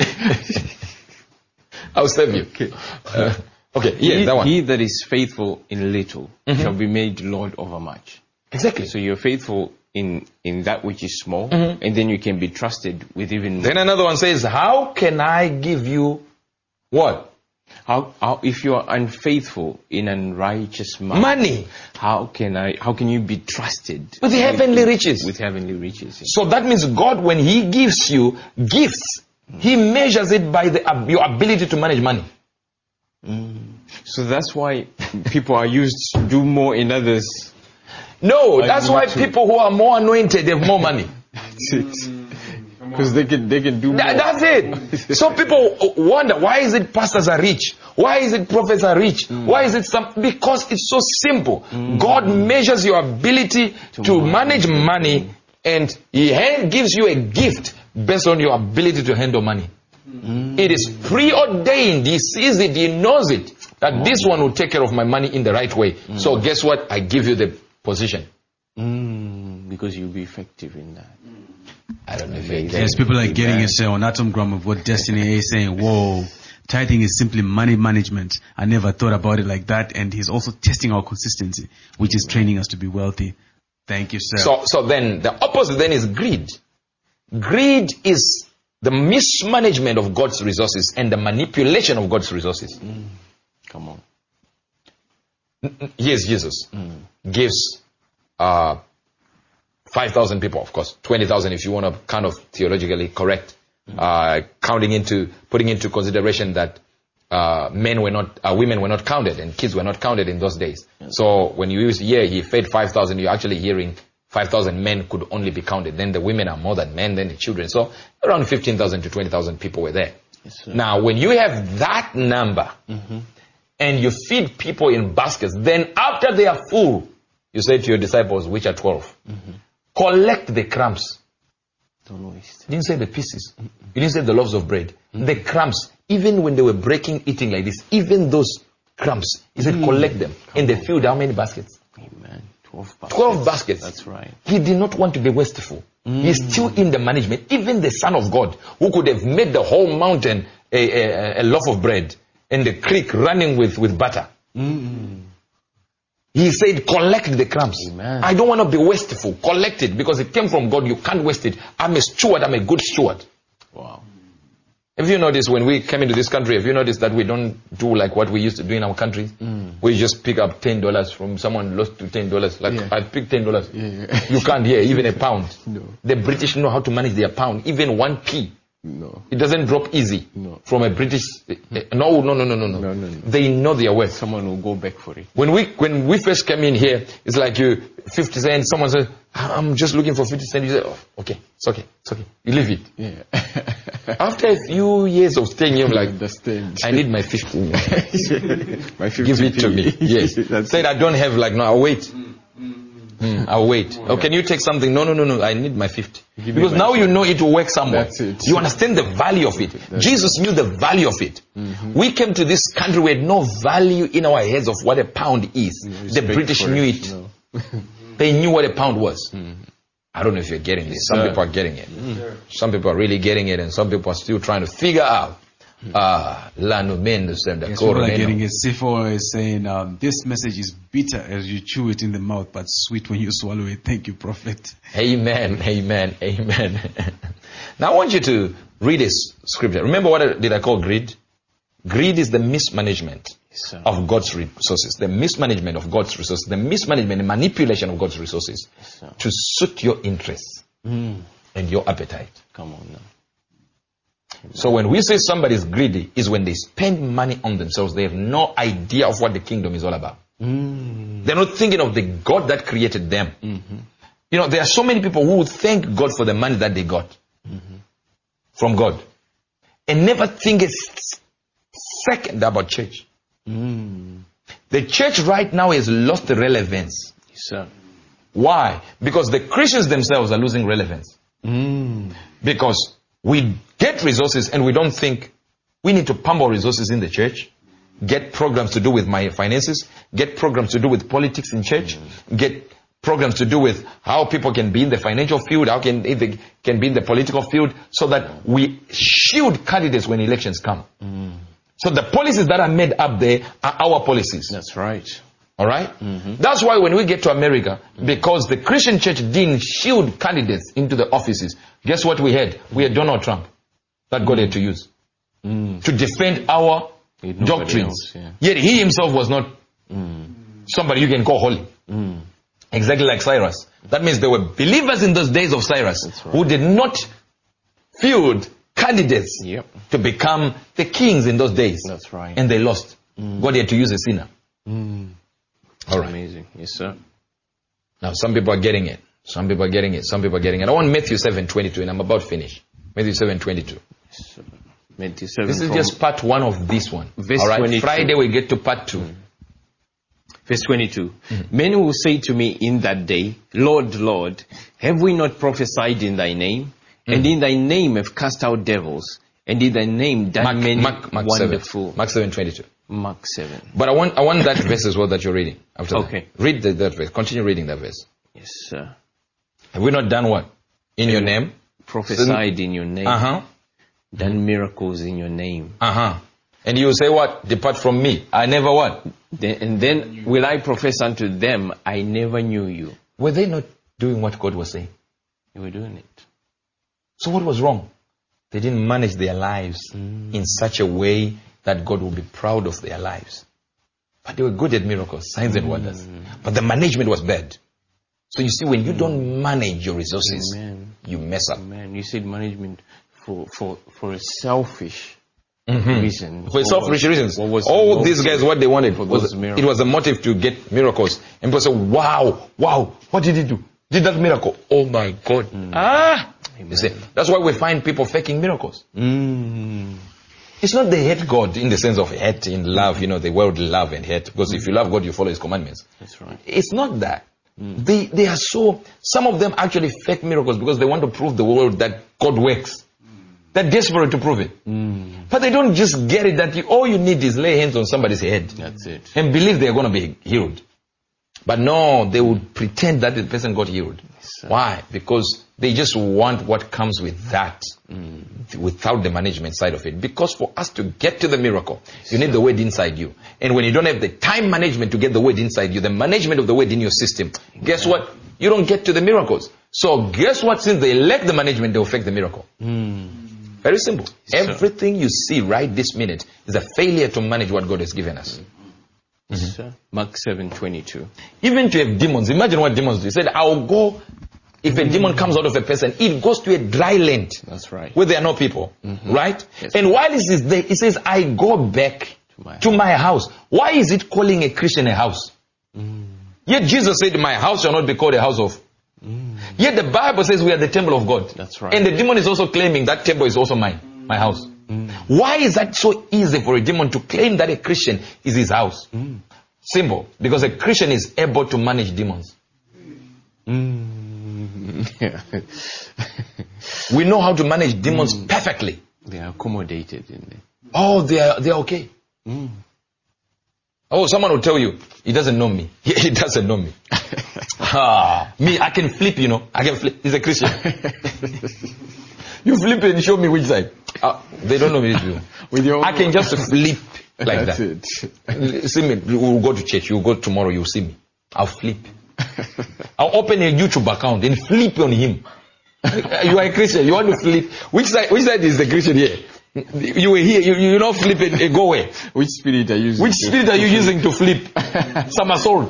Speaker 1: I'll save you.
Speaker 2: Okay.
Speaker 1: Okay. Yeah, that one.
Speaker 2: He that is faithful in little shall be made Lord over much.
Speaker 1: Exactly.
Speaker 2: So you're faithful in that which is small, and then you can be trusted with even more.
Speaker 1: Then another one says, how can I give you what?
Speaker 2: How if you are unfaithful in unrighteous
Speaker 1: money,
Speaker 2: how can you be trusted
Speaker 1: with heavenly riches?
Speaker 2: With heavenly riches. Yeah.
Speaker 1: So that means God, when He gives you gifts, He measures it by your ability to manage money.
Speaker 2: So that's why people are used to do more in others.
Speaker 1: No, that's why people who are more anointed have more money.
Speaker 2: Because they can do more.
Speaker 1: That's it. So people wonder, why is it pastors are rich? Why is it prophets are rich? Why is it because it's so simple. God measures your ability to manage money, and He gives you a gift based on your ability to handle money. It is preordained. He sees it. He knows it. That this one will take care of my money in the right way. So guess what? I give you the position.
Speaker 2: Because you'll be effective in that.
Speaker 1: I don't know if you're
Speaker 3: Yes, people are getting it. So on Atomgram of what Destiny is saying, whoa, tithing is simply money management. I never thought about it like that. And he's also testing our consistency, which is training us to be wealthy. Thank you, sir.
Speaker 1: So then the opposite then is greed. Greed is the mismanagement of God's resources and the manipulation of God's resources.
Speaker 2: Come on.
Speaker 1: Here's Jesus. Gives 5,000 people, of course, 20,000 if you want to kind of theologically correct, putting into consideration that women were not counted and kids were not counted in those days. So when you use he fed 5,000, you're actually hearing 5,000 men could only be counted. Then the women are more than men, then the children. So around 15,000 to 20,000 people were there.
Speaker 2: Yes,
Speaker 1: now, when you have that number and you feed people in baskets, then after they are full, you say to your disciples, which are 12, collect the crumbs.
Speaker 2: Don't waste.
Speaker 1: You didn't say the pieces. You didn't say the loaves of bread. The crumbs. Even when they were eating like this, even those crumbs, he said collect them. And they filled how many baskets?
Speaker 2: Amen. 12 baskets.
Speaker 1: 12 baskets.
Speaker 2: That's right.
Speaker 1: He did not want to be wasteful. He's still in the management. Even the Son of God, who could have made the whole mountain a loaf of bread and the creek running with butter. He said, collect the crumbs.
Speaker 2: Amen.
Speaker 1: I don't want to be wasteful. Collect it because it came from God. You can't waste it. I'm a steward. I'm a good steward.
Speaker 2: Wow.
Speaker 1: Have you noticed when we came into this country, have you noticed that we don't do like what we used to do in our country? We just pick up $10 from someone lost to $10. Like I picked $10. You can't hear even a pound.
Speaker 2: No.
Speaker 1: The British know how to manage their pound. Even 1p.
Speaker 2: No.
Speaker 1: It doesn't drop easy from a British. No. They know their worth.
Speaker 2: Someone will go back for it.
Speaker 1: When we first came in here, it's like you 50 cents. Someone says, "I'm just looking for 50 cents." You say, "Oh, okay, it's okay. You leave it."
Speaker 2: Yeah.
Speaker 1: After a few years of staying here, I'm like,
Speaker 2: understand.
Speaker 1: I need my 50.
Speaker 2: My 50.
Speaker 1: Give it to me. Yes. Said I don't have no. I'll wait. I'll wait. Oh, can you take something? No. I need my 50. Because now you know it will work somewhere.
Speaker 2: That's it.
Speaker 1: You understand the value of it. Jesus knew the value of it. We came to this country with no value in our heads of what a pound is. The British knew it. They knew what a pound was. I don't know if you're getting this. Some people are getting it. Some people are really getting it, and some people are still trying to figure out.
Speaker 3: Yes, people are getting it. Sifo is saying, this message is bitter as you chew it in the mouth, but sweet when you swallow it. Thank you, Prophet.
Speaker 1: Amen. Now I want you to read this scripture. Remember what did I call greed? Greed is the mismanagement of God's resources. The mismanagement of God's resources. The mismanagement and manipulation of God's resources to suit your interests and your appetite.
Speaker 2: Come on now.
Speaker 1: So when we say somebody is greedy, is when they spend money on themselves. They have no idea of what the kingdom is all about. They're not thinking of the God that created them. You know, there are so many people who thank God for the money that they got from God and never think a second about church. The church right now has lost the relevance.
Speaker 2: Yes, sir.
Speaker 1: Why? Because the Christians themselves are losing relevance. Because we get resources and we don't think we need to pump our resources in the church, get programs to do with my finances, get programs to do with politics in church, get programs to do with how people can be in the financial field, how they can be in the political field, so that we shield candidates when elections come. So the policies that are made up there are our policies.
Speaker 2: That's right.
Speaker 1: All right? That's why when we get to America, because the Christian church didn't shield candidates into the offices, guess what we had? We had Donald Trump that God had to use to defend our doctrines. Yet he himself was not somebody you can call holy. Exactly like Cyrus. That means there were believers in those days of Cyrus who did not field candidates to become the kings in those days.
Speaker 2: That's right.
Speaker 1: And they lost. God had to use a sinner. All right.
Speaker 2: Amazing. Yes, sir.
Speaker 1: Now, some people are getting it. Some people are getting it. Some people are getting it. I want Matthew 7:22, and I'm about to finish. Matthew 7:22.
Speaker 2: Yes, sir. Matthew 7
Speaker 1: This is just part 1 of this one.
Speaker 2: Verse
Speaker 1: All right.
Speaker 2: 22.
Speaker 1: Friday we get to part 2.
Speaker 2: Verse 22. Many will say to me in that day, Lord, Lord, have we not prophesied in thy name? And in thy name have cast out devils? And in thy name done many
Speaker 1: Mark
Speaker 2: wonderful...
Speaker 1: 7. Mark 7:22.
Speaker 2: Mark 7.
Speaker 1: But I want that verse as well that you're reading. After
Speaker 2: Okay.
Speaker 1: that. Read that verse. Continue reading that verse.
Speaker 2: Yes, sir.
Speaker 1: Have we not done what? In your name?
Speaker 2: Prophesied in your name.
Speaker 1: Uh-huh.
Speaker 2: Done miracles in your name.
Speaker 1: Uh-huh. And you say what? Depart from me. I never what?
Speaker 2: Then will I profess unto them, I never knew you.
Speaker 1: Were they not doing what God was saying?
Speaker 2: You were doing it.
Speaker 1: So what was wrong? They didn't manage their lives in such a way that God would be proud of their lives. But they were good at miracles, signs and wonders. But the management was bad. So you see, when you don't manage your resources, you mess up.
Speaker 2: Man, you said management for a selfish reason.
Speaker 1: For selfish reasons.
Speaker 2: All
Speaker 1: All these guys, what they wanted was,
Speaker 2: miracles?
Speaker 1: it was a motive to get miracles. And people say, wow, what did he do? Did that miracle? Oh my God. You see, that's why we find people faking miracles. It's not they hate God in the sense of hate in love, the word love and hate. Because if you love God, you follow His commandments.
Speaker 2: That's right.
Speaker 1: It's not that. They are some of them actually fake miracles because they want to prove the world that God works. They're desperate to prove it. But they don't just get it that all you need is lay hands on somebody's head.
Speaker 2: That's it.
Speaker 1: And believe they're going to be healed. But no, they would pretend that the person got healed. Why? Because they just want what comes with that, without the management side of it. Because for us to get to the miracle, you need the word inside you. And when you don't have the time management to get the word inside you, the management of the word in your system, guess what? You don't get to the miracles. So guess what? Since they lack the management, they'll fake the miracle. Very simple. Everything you see right this minute is a failure to manage what God has given us.
Speaker 2: Mark 7:22.
Speaker 1: Even to have demons, imagine what demons do. He said, I'll go, if a demon comes out of a person, it goes to a dry land.
Speaker 2: That's right.
Speaker 1: Where there are no people. Right?
Speaker 2: Yes.
Speaker 1: And while it is there, it says, I go back to my house. Why is it calling a Christian a house? Yet Jesus said, my house shall not be called a house of. Yet the Bible says we are the temple of God.
Speaker 2: That's right.
Speaker 1: And the demon is also claiming that temple is also mine, my house. Why is that so easy for a demon to claim that a Christian is his house? Simple. Because a Christian is able to manage demons. We know how to manage demons perfectly.
Speaker 2: They are accommodated in there.
Speaker 1: Oh, they are okay. Oh, someone will tell you, he doesn't know me. He doesn't know me. Me, I can flip, I can flip. He's a Christian. You flip and show me which side. They don't know me. I can just flip like
Speaker 2: That's
Speaker 1: that.
Speaker 2: it.
Speaker 1: See me, we'll go to church. You'll go tomorrow, you'll see me. I'll flip. I'll open a YouTube account and flip on him. You are a Christian. You want to flip. Which side is the Christian here? You were here. You don't flip and go where?
Speaker 2: Which spirit are you using?
Speaker 1: Which spirit are you using to flip? Somersault.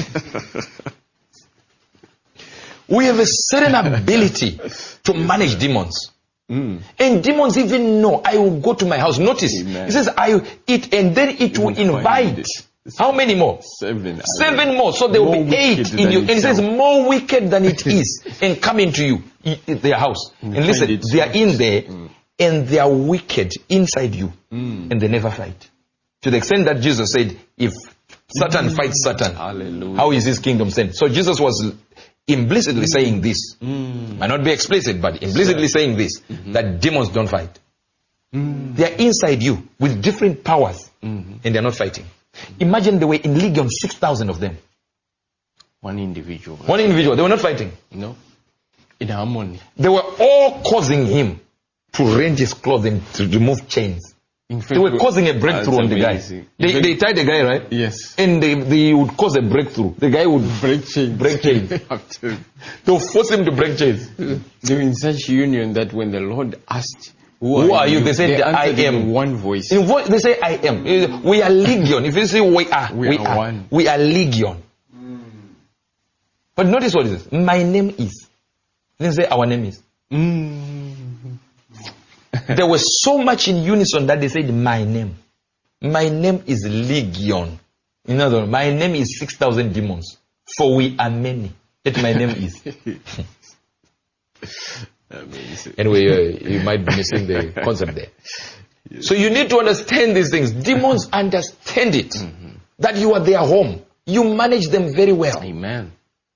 Speaker 1: We have a certain ability to manage demons. And demons even know, I will go to my house. Notice, it says, I will eat, and then it will invite. How many more?
Speaker 2: 7.
Speaker 1: 7 more. So there will be 8 in you. And it says, more wicked than it is, and come into you, their house. And listen, they are in there, and they are wicked inside you, and they never fight. To the extent that Jesus said, if Satan fights Satan,
Speaker 2: Hallelujah.
Speaker 1: how is his kingdom sent? So Jesus was implicitly saying this, might not be explicit, but implicitly saying this, that demons don't fight. They are inside you with different powers, and they are not fighting. Imagine they were in Legion, 6,000 of them.
Speaker 2: One individual.
Speaker 1: They were not fighting.
Speaker 2: No. In harmony.
Speaker 1: They were all causing him to rend his clothes and to remove chains.
Speaker 2: In fact,
Speaker 1: They were causing a breakthrough on the guy.
Speaker 2: amazing.
Speaker 1: They tied the guy, right?
Speaker 2: Yes.
Speaker 1: And they would cause a breakthrough. The guy would
Speaker 2: Break chains.
Speaker 1: break chains. They'll force him to break chains.
Speaker 2: They were in such union that when the Lord asked,
Speaker 1: Who are you? They said, I
Speaker 2: answered
Speaker 1: am.
Speaker 2: in one voice.
Speaker 1: They say, I am. We are legion. If you say we are
Speaker 2: one.
Speaker 1: We are legion. But notice what it is. My name is. They didn't say our name is. There was so much in unison that they said my name. My name is Legion. In other words, my name is 6,000 demons. For we are many. That my name is. Anyway, you might be missing the concept there. Yes. So you need to understand these things. Demons understand it. That you are their home. You manage them very well.
Speaker 2: Amen.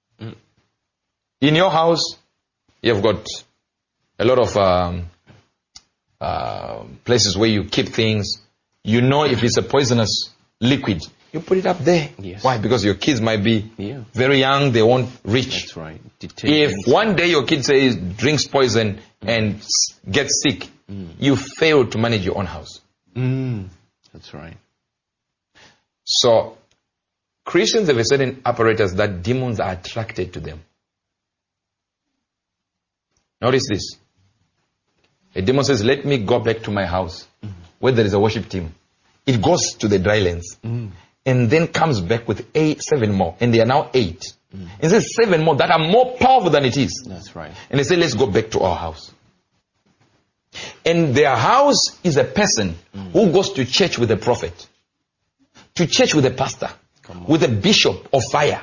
Speaker 1: In your house, you've got a lot of places where you keep things. You know if it's a poisonous liquid, you put it up there.
Speaker 2: Yes.
Speaker 1: Why? Because your kids might be very young, they won't reach.
Speaker 2: That's right.
Speaker 1: If one day your kid says drinks poison and gets sick, you fail to manage your own house.
Speaker 2: That's right.
Speaker 1: So Christians have a certain apparatus that demons are attracted to them. Notice this. A demon says, let me go back to my house where there is a worship team. It goes to the dry lands and then comes back with 7 more. And they are now 8. And says 7 more that are more powerful than it is.
Speaker 2: That's right.
Speaker 1: And they say, let's go back to our house. And their house is a person who goes to church with a prophet, to church with a pastor, with a bishop of fire.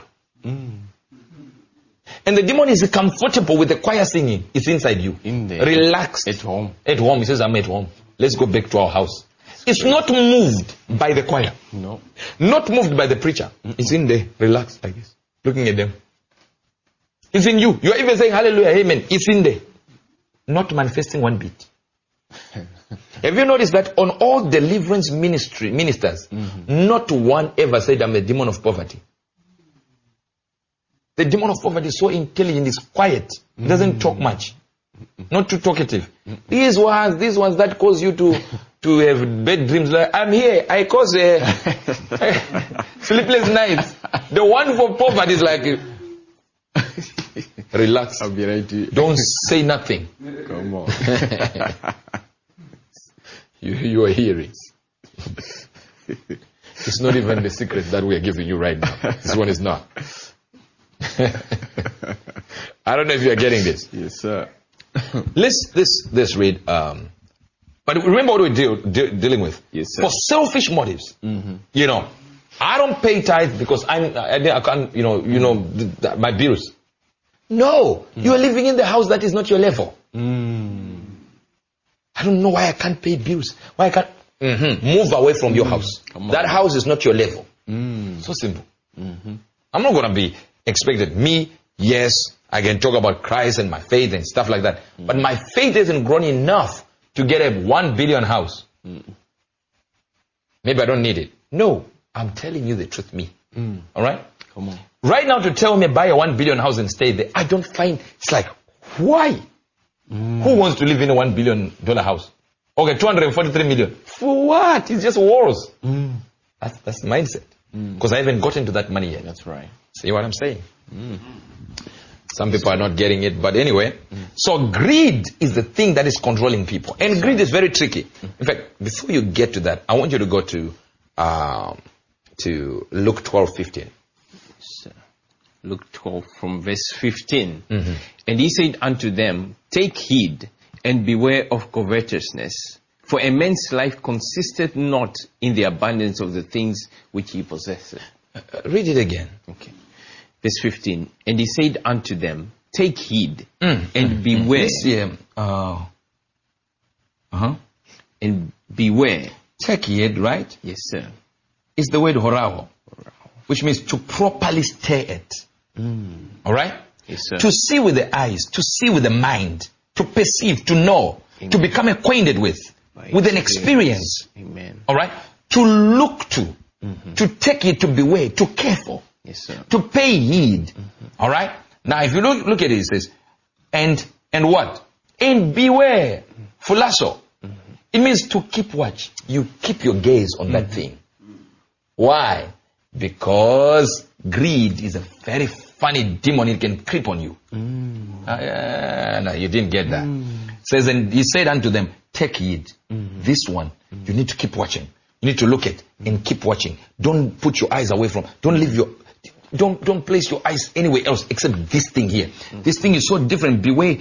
Speaker 1: And the demon is comfortable with the choir singing. It's inside you.
Speaker 2: In there.
Speaker 1: Relaxed.
Speaker 2: At home.
Speaker 1: At home. He says, I'm at home. Let's go back to our house. It's not moved by the choir.
Speaker 2: No.
Speaker 1: Not moved by the preacher. It's in there. Relaxed like this. Looking at them. It's in you. You are even saying hallelujah, amen. It's in there. Not manifesting one bit. Have you noticed that on all deliverance ministers, not one ever said, I'm a demon of poverty? The demon of poverty is so intelligent, it's quiet. It doesn't talk much. Not too talkative. These ones that cause you to have bad dreams. Like, I'm here, I cause sleepless nights. The one for poverty is like, relax.
Speaker 2: I'll be right to you.
Speaker 1: Don't say nothing.
Speaker 2: Come on.
Speaker 1: You are hearing. It's not even the secret that we are giving you right now. This one is not. I don't know if you are getting this.
Speaker 2: Yes, sir.
Speaker 1: Let's read. But remember what we're dealing with.
Speaker 2: Yes, sir.
Speaker 1: For selfish motives. You know, I don't pay tithe because I can't. My bills. No, you are living in the house that is not your level. I don't know why I can't pay bills. Why I can't move away from your house. That house is not your level. So simple. I'm not going to be expected. Me, yes, I can talk about Christ and my faith and stuff like that. But my faith isn't grown enough to get a 1 billion house. Maybe I don't need it. No, I'm telling you the truth, me. All right?
Speaker 2: Come on.
Speaker 1: Right now to tell me buy a 1 billion house and stay there, I don't find, it's like, why? Who wants to live in a $1 billion house? Okay, 243 million. For what? It's just wars. That's mindset. Because I haven't gotten to that money yet.
Speaker 2: That's right.
Speaker 1: See what I'm saying? Some people are not getting it, but anyway. So greed is the thing that is controlling people. And greed is very tricky. In fact, before you get to that, I want you to go to Luke 12:15.
Speaker 2: Luke 12 from verse 15. And he said unto them, take heed and beware of covetousness. For a man's life consisteth not in the abundance of the things which he possesseth.
Speaker 1: Read it again.
Speaker 2: Okay. Verse 15. And he said unto them, take heed and beware. And beware.
Speaker 1: Take heed, right?
Speaker 2: Yes, sir.
Speaker 1: It's the word horao, which means to properly stare at. All right?
Speaker 2: Yes, sir.
Speaker 1: To see with the eyes, to see with the mind, to perceive, to know, to become acquainted with an experience.
Speaker 2: Amen.
Speaker 1: All right? To look to take it, to beware, to care for.
Speaker 2: Yes, sir.
Speaker 1: To pay heed. All right? Now, if you look at it, it says, and what? And beware. Fulaso. It means to keep watch. You keep your gaze on that thing. Why? Because greed is a very funny demon. It can creep on you. No, you didn't get that. It says, and he said unto them, take heed. This one, you need to keep watching. You need to look at and keep watching. Don't put your eyes away from, don't place your eyes anywhere else except this thing here. This thing is so different. Beware.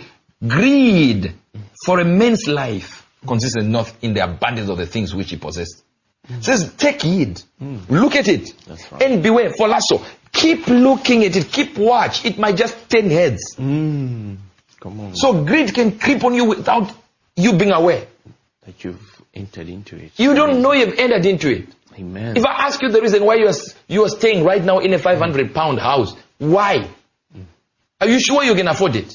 Speaker 1: Greed for a man's life consists not in the abundance of the things which he possessed. It says, take heed. Look at it.
Speaker 2: That's right.
Speaker 1: And beware. For lasso. Keep looking at it. Keep watch. It might just turn heads.
Speaker 2: Come on.
Speaker 1: So greed can creep on you without you being aware.
Speaker 2: That you've entered into it.
Speaker 1: You don't know you've entered into it.
Speaker 2: Amen.
Speaker 1: If I ask you the reason why you are staying right now in a 500-pound house, why? Are you sure you can afford it?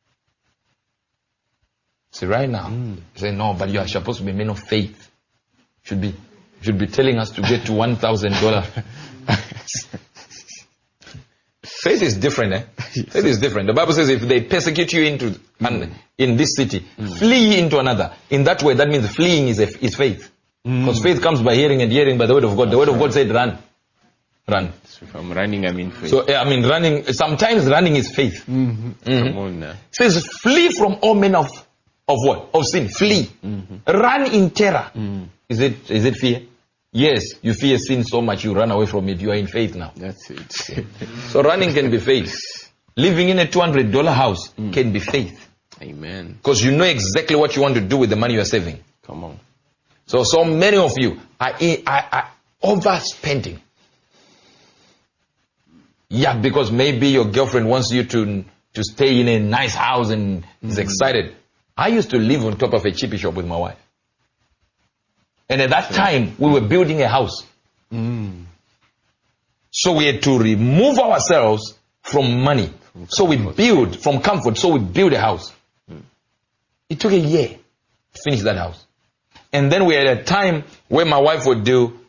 Speaker 1: See, right now, you say, no, but you are supposed to be men of faith. Should be telling us to get to $1,000. Faith is different, eh? Faith is different. The Bible says if they persecute you in this city, flee into another. In that way, that means fleeing is faith. Because faith comes by hearing and hearing by the word of God. The word of God said run. Run.
Speaker 2: So if I'm running, I'm in faith.
Speaker 1: So, running, sometimes running is faith.
Speaker 2: Come on now.
Speaker 1: It says flee from all men of what? Of sin. Flee. Run in terror. Is it fear? Yes, you fear sin so much you run away from it. You are in faith now.
Speaker 2: That's it.
Speaker 1: So running can be faith. Living in a $200 house can be faith.
Speaker 2: Amen.
Speaker 1: Because you know exactly what you want to do with the money you are saving.
Speaker 2: Come on.
Speaker 1: So many of you are overspending. Yeah, because maybe your girlfriend wants you to stay in a nice house and is excited. I used to live on top of a chippy shop with my wife. And at that time, we were building a house. So we had to remove ourselves from money. So we build from comfort. So we build a house. It took a year to finish that house. And then we had a time where my wife would do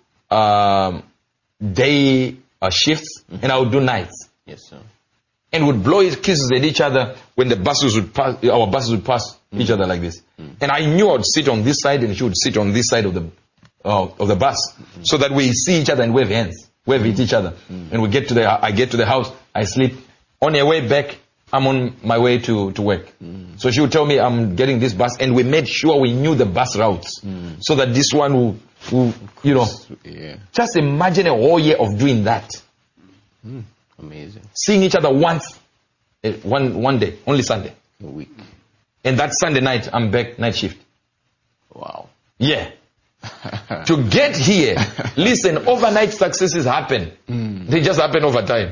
Speaker 1: day shifts and I would do nights.
Speaker 2: Yes, sir.
Speaker 1: And would blow his kisses at each other when the buses would pass. Our buses would pass each other like this. And I knew I would sit on this side and she would sit on this side of the bus, so that we see each other and wave hands, wave at each other. And I get to the house, I sleep. On the way back, I'm on my way to work. So she would tell me I'm getting this bus, and we made sure we knew the bus routes, so that this one will just imagine a whole year of doing that.
Speaker 2: Amazing.
Speaker 1: Seeing each other once, one day, only Sunday.
Speaker 2: A week.
Speaker 1: And that Sunday night, I'm back night shift.
Speaker 2: Wow.
Speaker 1: Yeah. To get here, listen, overnight successes happen. They just happen over time.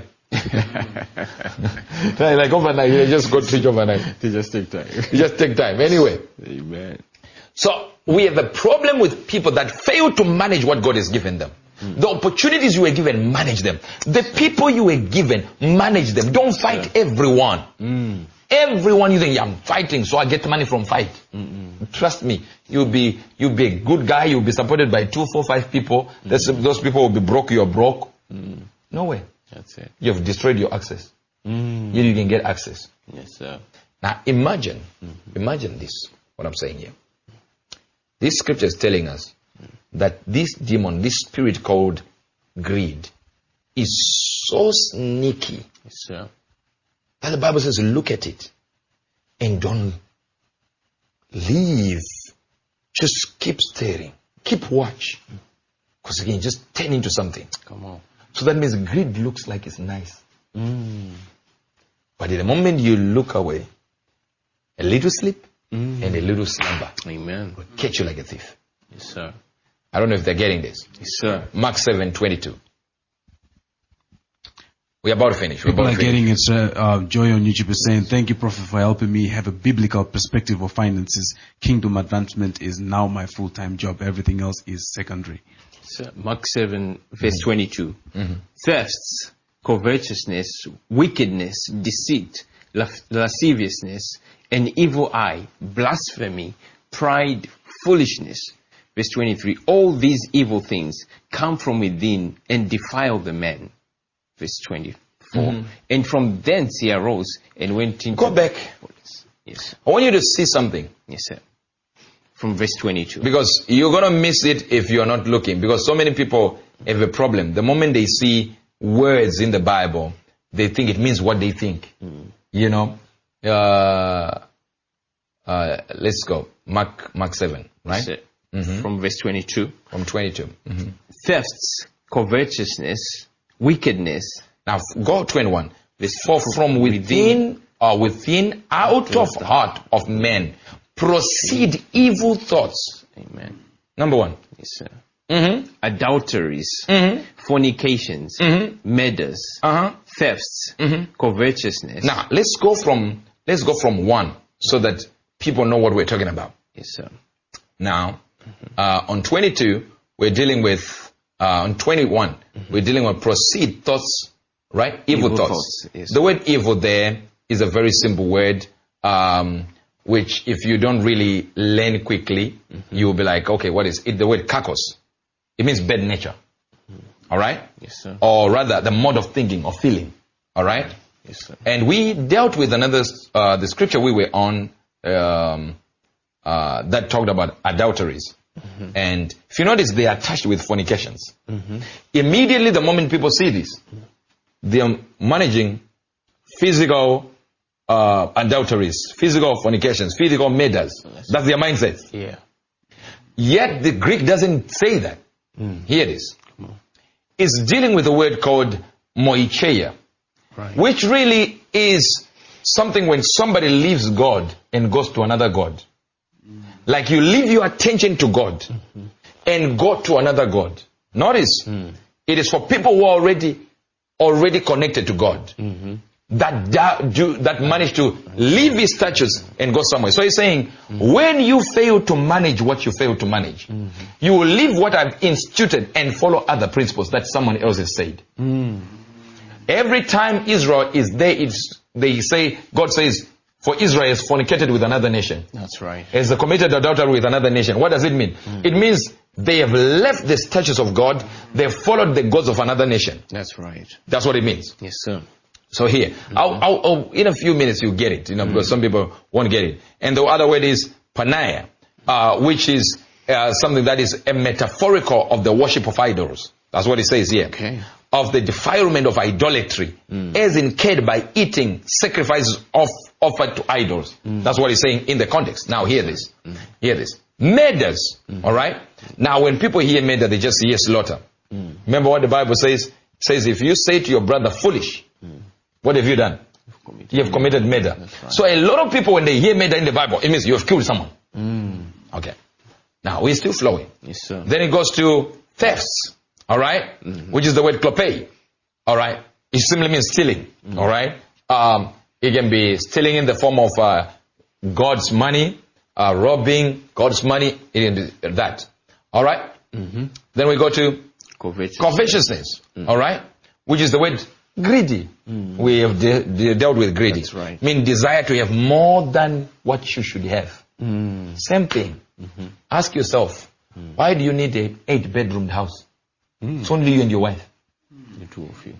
Speaker 1: Like overnight, you just go to overnight.
Speaker 2: They just take time.
Speaker 1: You just take time. Anyway.
Speaker 2: Amen.
Speaker 1: So we have a problem with people that fail to manage what God has given them. The opportunities you were given, manage them. The people you were given, manage them. Don't fight everyone. Everyone you think, yeah, I'm fighting, so I get money from fight. Trust me, you'll be a good guy. You'll be supported by 2, 4, 5 people. Those people will be broke. You're broke. No way.
Speaker 2: That's it.
Speaker 1: You have destroyed your access. Yet you can get access.
Speaker 2: Yes, sir.
Speaker 1: Now imagine this, what I'm saying here. This scripture is telling us that this demon, this spirit called greed, is so sneaky.
Speaker 2: Yes, sir.
Speaker 1: That the Bible says, look at it and don't leave. Just keep staring. Keep watch. Because again, just turn into something.
Speaker 2: Come on.
Speaker 1: So that means greed looks like it's nice. But in the moment you look away, a little sleep and a little slumber
Speaker 2: Amen.
Speaker 1: will catch you like a thief.
Speaker 2: Yes, sir.
Speaker 1: I don't know if they're getting this.
Speaker 2: Yes, sir.
Speaker 1: Mark 7:22. We're about to finish.
Speaker 3: People are getting it, sir. Joy on YouTube is saying, thank you, Prophet, for helping me have a biblical perspective of finances. Kingdom advancement is now my full-time job. Everything else is secondary.
Speaker 2: Sir, Mark 7, verse 22. Thefts, covetousness, wickedness, deceit, lasciviousness, an evil eye, blasphemy, pride, foolishness. Verse 23. All these evil things come from within and defile the man. Verse 24. And from thence he arose and went into...
Speaker 1: Go back.
Speaker 2: Yes.
Speaker 1: I want you to see something.
Speaker 2: Yes, sir. From verse 22.
Speaker 1: Because you're going to miss it if you're not looking. Because so many people have a problem. The moment they see words in the Bible, they think it means what they think. You know? Let's go. Mark 7, right?
Speaker 2: Yes, from verse 22.
Speaker 1: From 22.
Speaker 2: Thefts, covetousness, wickedness.
Speaker 1: Now go 21. For from within out of the heart of men proceed evil thoughts.
Speaker 2: Amen.
Speaker 1: Number 1.
Speaker 2: Yes, sir. adulteries, fornications, murders, thefts, covetousness.
Speaker 1: Now, let's go from 1 so that people know what we're talking about.
Speaker 2: Yes, sir.
Speaker 1: Now, on 22, we're dealing with, on 21, we're dealing with proceed thoughts, right? Evil thoughts.
Speaker 2: Yes.
Speaker 1: The word evil there is a very simple word, which if you don't really learn quickly, you'll be like, okay, what is it? The word kakos. It means bad nature. All right?
Speaker 2: Yes, sir.
Speaker 1: Or rather, the mode of thinking or feeling. All right?
Speaker 2: Yes, sir.
Speaker 1: And we dealt with another, the scripture we were on, that talked about adulteries. And if you notice, they are attached with fornications. Immediately, the moment people see this, they are managing physical adulteries, physical fornications, physical murders. That's their mindset.
Speaker 2: Yeah.
Speaker 1: Yet the Greek doesn't say that. Here it is. It's dealing with a word called moicheia, which really is something when somebody leaves God and goes to another God. Like you leave your attention to God and go to another God. Notice, it is for people who are already connected to God. That manage to leave his statutes and go somewhere. So he's saying, when you fail to manage what you fail to manage, you will leave what I've instituted and follow other principles that someone else has said. Every time Israel is there, they say, God says, for Israel has fornicated with another nation.
Speaker 2: That's right.
Speaker 1: Has committed adultery with another nation. What does it mean? It means they have left the statutes of God, they have followed the gods of another nation.
Speaker 2: That's right.
Speaker 1: That's what it means.
Speaker 2: Yes, sir.
Speaker 1: So here, I'll in a few minutes you'll get it, because some people won't get it. And the other word is panaya, which is something that is a metaphorical of the worship of idols. That's what it says here.
Speaker 2: Okay.
Speaker 1: Of the defilement of idolatry, as incurred by eating sacrifices offered to idols. That's what he's saying in the context. Now hear this. Hear this. Murders. All right. Now when people hear murder, they just hear slaughter. Remember what the Bible says? It says if you say to your brother foolish, what have you done? You have committed murder. Right. So a lot of people, when they hear murder in the Bible, it means you have killed someone. Okay. Now, we're still flowing.
Speaker 2: Yes, sir.
Speaker 1: Then it goes to thefts. All right? Which is the word klope. All right? It simply means stealing. All right? It can be stealing in the form of God's money, robbing God's money, it can be that. All right? Then we go to covetousness. All right? Which is the word greedy. We have dealt with greedy.
Speaker 2: That's right.
Speaker 1: I mean, desire to have more than what you should have. Same thing. Ask yourself, why do you need an 8-bedroomed house? It's only you and your wife.
Speaker 2: The two of you.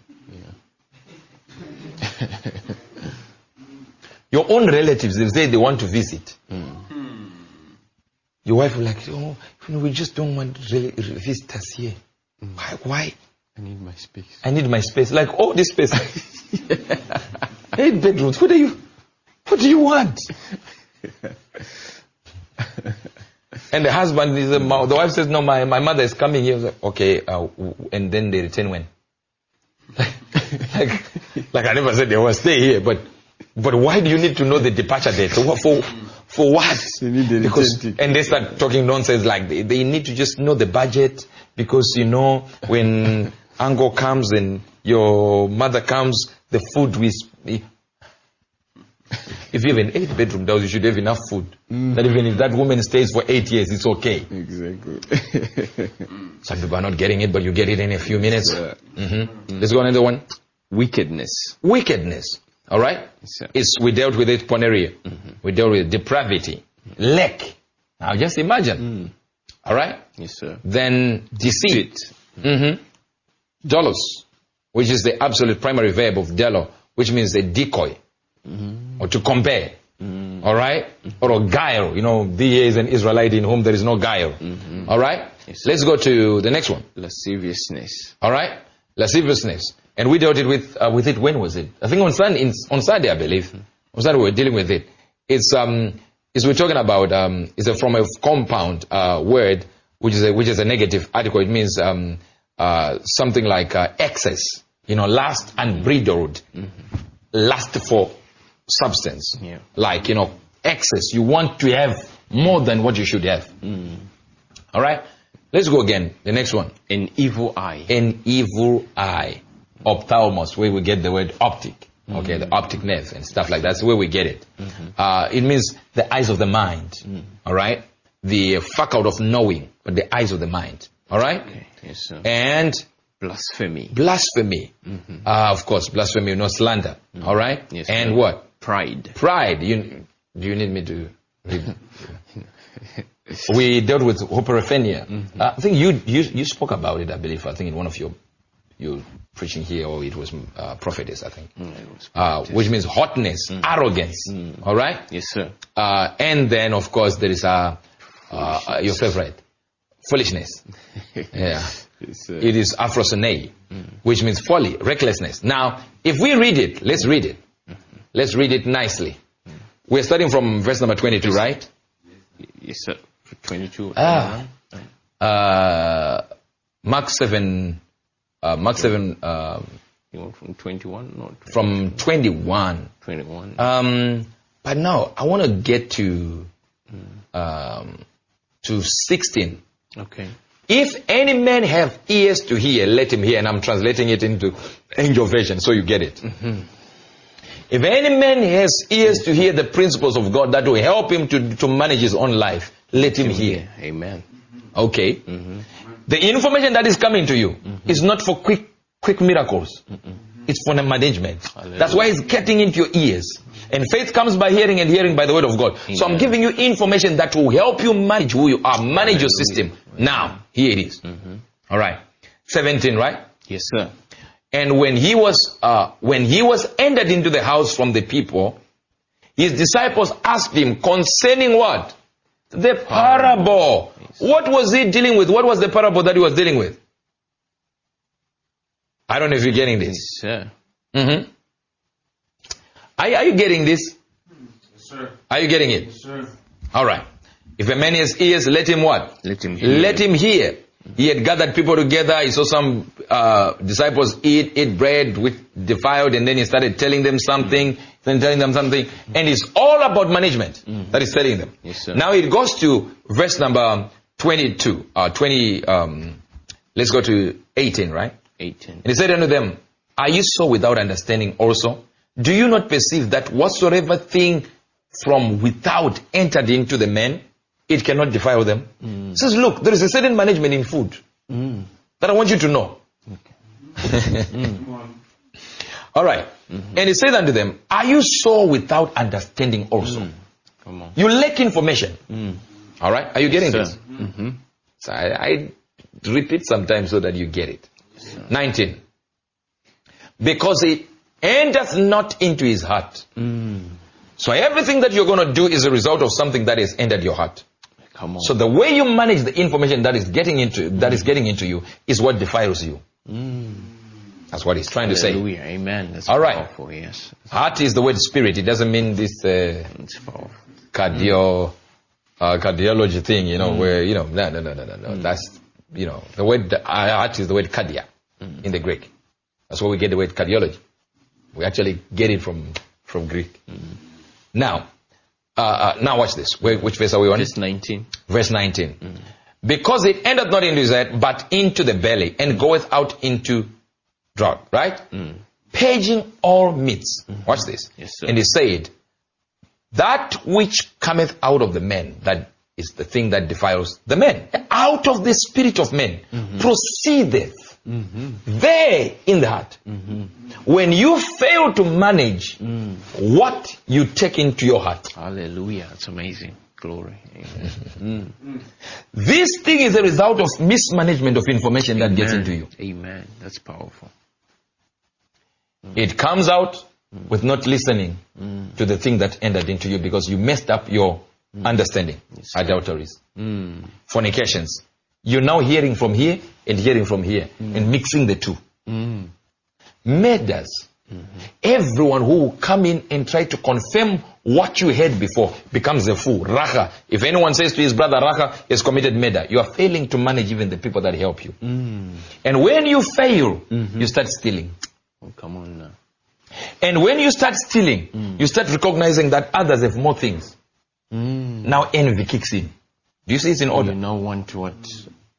Speaker 2: Yeah.
Speaker 1: Your own relatives, they say they want to visit. Your wife will like, we just don't want visitors here. Why?
Speaker 2: I need my space.
Speaker 1: I need my space. Like, oh, this space. 8 bedrooms. What do you want? And the husband, the wife says, no, my mother is coming here. Like, okay, and then they return when? like I never said they will stay here, but why do you need to know the departure date? For what? And they start talking nonsense like they need to just know the budget because, when Ango comes and your mother comes, the food if you have an 8-bedroom house, you should have enough food. That even if that woman stays for 8 years, it's okay.
Speaker 2: Exactly.
Speaker 1: Some people are not getting it, but you get it in a few minutes. Let's go another one.
Speaker 2: Wickedness.
Speaker 1: All right? We dealt with it, poneria. We dealt with depravity, lack. Now just imagine. All right?
Speaker 2: Yes, sir.
Speaker 1: Then deceit. Dolos, which is the absolute primary verb of delo, which means a decoy. Or to compare. All right? Or a guile. Thea is an Israelite in whom there is no guile. All right? Yes, let's go to the next one.
Speaker 2: Lasciviousness.
Speaker 1: All right? Lasciviousness. And we dealt with it, when was it? I think on Sunday, I believe. On Sunday we were dealing with it. We're talking about, it's from a compound word, which is a negative article. It means something like excess. Lust unbridled. Lust for substance.
Speaker 2: Yeah.
Speaker 1: Like, excess. You want to have more than what you should have. All right? Let's go again. The next one.
Speaker 2: An evil eye.
Speaker 1: An evil eye. Ophthalmos, where we get the word optic. Okay, the optic nerve and stuff like that. That's where we get it. It means the eyes of the mind. All right? The faculty of knowing, but the eyes of the mind. All right?
Speaker 2: Okay. Yes, sir.
Speaker 1: And
Speaker 2: Blasphemy.
Speaker 1: blasphemy. Of course, blasphemy, no slander. All right?
Speaker 2: Yes,
Speaker 1: and
Speaker 2: sir.
Speaker 1: what?
Speaker 2: Pride.
Speaker 1: Pride. Do you need me to read? We dealt with hyperophenia. I think you spoke about it, I believe. I think in one of your preaching here, or it was prophetess, I think. Which means hotness, arrogance. All right?
Speaker 2: Yes, sir.
Speaker 1: And then, of course, there is your favorite, foolishness. Yeah.
Speaker 2: Yes, sir.
Speaker 1: It is aphrosene, which means folly, recklessness. Now, if we read it, let's read it. Let's read it nicely. We're starting from verse number 22, right?
Speaker 2: Yes, sir. 22.
Speaker 1: Mark 7. Mark 7.
Speaker 2: You want from 21? No, 20.
Speaker 1: From 21.
Speaker 2: 21.
Speaker 1: But now I want to get to 16.
Speaker 2: Okay.
Speaker 1: If any man have ears to hear, let him hear. And I'm translating it into Angel Version, so you get it. If any man has ears to hear the principles of God that will help him to manage his own life, let him hear.
Speaker 2: Amen.
Speaker 1: Okay. The information that is coming to you is not for quick miracles. It's for the management.
Speaker 2: Hallelujah.
Speaker 1: That's why it's getting into your ears. And faith comes by hearing, and hearing by the word of God.
Speaker 2: Amen.
Speaker 1: So I'm giving you information that will help you manage who you are, manage your system. Now, here it is. All right. 17, right?
Speaker 2: Yes, sir.
Speaker 1: And when he was entered into the house from the people, his disciples asked him concerning what? The parable.
Speaker 2: Yes.
Speaker 1: What was he dealing with? What was the parable that he was dealing with? I don't know if you're getting this.
Speaker 2: Yes, sir.
Speaker 1: Are you getting this?
Speaker 3: Yes, sir.
Speaker 1: Are you getting it?
Speaker 3: Yes, sir.
Speaker 1: All right. If a man has ears, let him what?
Speaker 2: Let him hear.
Speaker 1: Let him hear. He had gathered people together. He saw some disciples eat bread with defiled, and then he started telling them something, and it's all about management that he's telling them.
Speaker 2: Yes, sir.
Speaker 1: Now it goes to verse number 22. Let's go to 18, right?
Speaker 2: 18.
Speaker 1: And he said unto them, are you so without understanding also? Do you not perceive that whatsoever thing from without entered into the man, it cannot defile them? He says, look, there is a certain management in food that I want you to know. All right. And he said unto them, are you so without understanding also?
Speaker 2: Come on.
Speaker 1: You lack information. All right. Are you getting
Speaker 2: Sir.
Speaker 1: this? So I repeat sometimes so that you get it. 19. Because it enters not into his heart. So everything that you're going to do is a result of something that has entered your heart.
Speaker 2: Come on.
Speaker 1: So the way you manage the information that is getting into you is what defiles you. That's what he's trying to say.
Speaker 2: Hallelujah. Amen. That's
Speaker 1: All right.
Speaker 2: powerful. Yes.
Speaker 1: Heart is the word spirit. It doesn't mean this
Speaker 2: It's powerful.
Speaker 1: cardiology thing, where, no. That's, the word heart is the word cardia in the Greek. That's where we get the word cardiology. We actually get it from Greek. Now watch this. Which verse are we on?
Speaker 2: Verse 19.
Speaker 1: Verse 19. Because it entered not into his head, but into the belly, and goeth out into draught. Right? Purging all meats. Watch this.
Speaker 2: Yes, sir.
Speaker 1: And he said, that which cometh out of the man, that is the thing that defiles the man. Out of the spirit of men proceedeth there in the heart. When you fail to manage what you take into your heart,
Speaker 2: Hallelujah. It's amazing. Glory. Amen.
Speaker 1: this thing is a result of mismanagement of information that gets into you.
Speaker 2: Amen. That's powerful.
Speaker 1: It comes out with not listening to the thing that entered into you because you messed up your understanding.
Speaker 2: Yes.
Speaker 1: Adulteries, fornications. You're now hearing from here and hearing from here and mixing the two. Murders. Everyone who will come in and try to confirm what you heard before becomes a fool. Racha. If anyone says to his brother, Racha has committed murder, you are failing to manage even the people that help you. And when you fail, you start stealing.
Speaker 2: Oh, come on now.
Speaker 1: And when you start stealing, you start recognizing that others have more things. Now envy kicks in. Do you see it's in order?
Speaker 2: You know want what?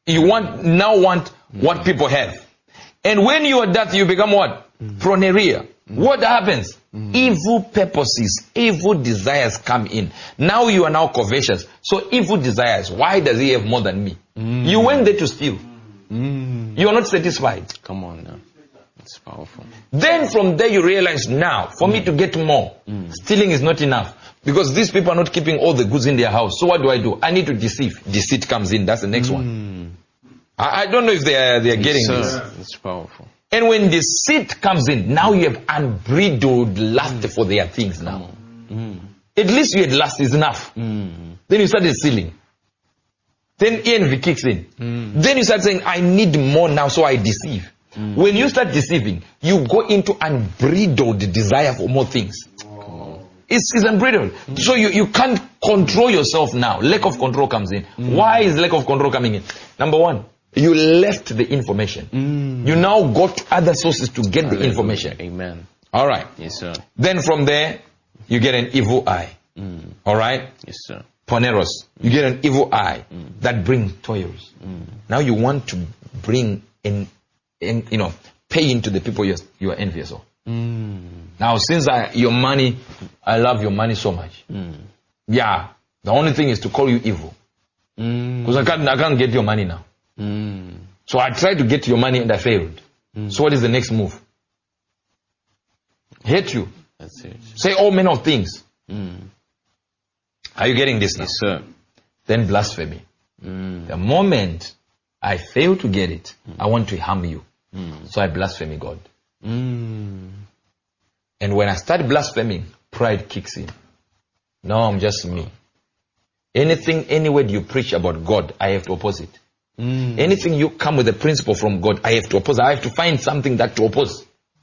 Speaker 1: You want what people have. And when you are that, you become what? Proneria. What happens? Evil purposes, evil desires come in. Now you are now covetous. So evil desires, why does he have more than me? You went there to steal. You are not satisfied.
Speaker 2: Come on now. It's powerful.
Speaker 1: Then from there you realize, now, for me to get more, stealing is not enough. Because these people are not keeping all the goods in their house. So what do? I need to deceive. Deceit comes in. That's the next one. I don't know if they are getting this.
Speaker 2: It's powerful.
Speaker 1: And when deceit comes in, now you have unbridled lust for their things now. At least you had lust is enough. Then you started stealing. Then envy kicks in. Then you start saying, I need more now, so I deceive. When you start deceiving, you go into unbridled desire for more things. It's unbridled. So you can't control yourself now. Lack of control comes in. Why is lack of control coming in? Number one, you left the information. You now go to other sources to get the information.
Speaker 2: Amen.
Speaker 1: All right.
Speaker 2: Yes, sir.
Speaker 1: Then from there, you get an evil eye. All right?
Speaker 2: Yes, sir.
Speaker 1: Poneros. You get an evil eye that brings toils. Now you want to bring in, pay into the people you are envious of. Now, since your money, I love your money so much. Yeah, the only thing is to call you evil. Because I can't get your money now. So I tried to get your money and I failed. So what is the next move? Hate you.
Speaker 2: That's it.
Speaker 1: Say all manner of things. Are you getting this now?
Speaker 2: Yes, sir.
Speaker 1: Then blasphemy. The moment I fail to get it, I want to harm you. So I blaspheme God. And when I start blaspheming, pride kicks in. No, I'm just me. Anything, any word you preach about God, I have to oppose it. Anything you come with a principle from God, I have to oppose. I have to find something that to oppose.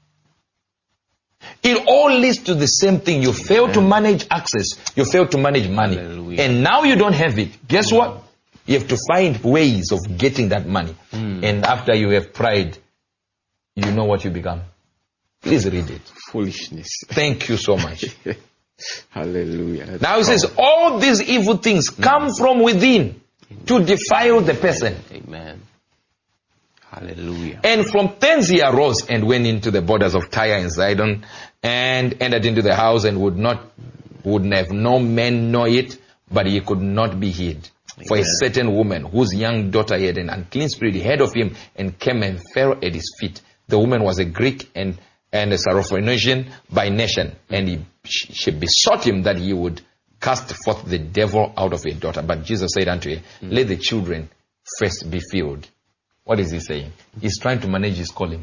Speaker 1: It all leads to the same thing. You fail to manage access. You fail to manage money.
Speaker 2: Hallelujah.
Speaker 1: And now you don't have it. Guess what? You have to find ways of getting that money. And after you have pride, you know what you become. Please read it.
Speaker 2: Foolishness.
Speaker 1: Thank you so much.
Speaker 2: Hallelujah. That's
Speaker 1: Now it says, all these evil things come from within to defile the person.
Speaker 2: Amen. Hallelujah.
Speaker 1: And from thence he arose and went into the borders of Tyre and Sidon and entered into the house and would have no man know it, but he could not be hid. Amen. For a certain woman whose young daughter had an unclean spirit heard of him and came and fell at his feet. The woman was a Greek and a Syrophoenician by nation, and she besought him that he would cast forth the devil out of her daughter. But Jesus said unto her, let the children first be filled. What is he saying? He's trying to manage his calling.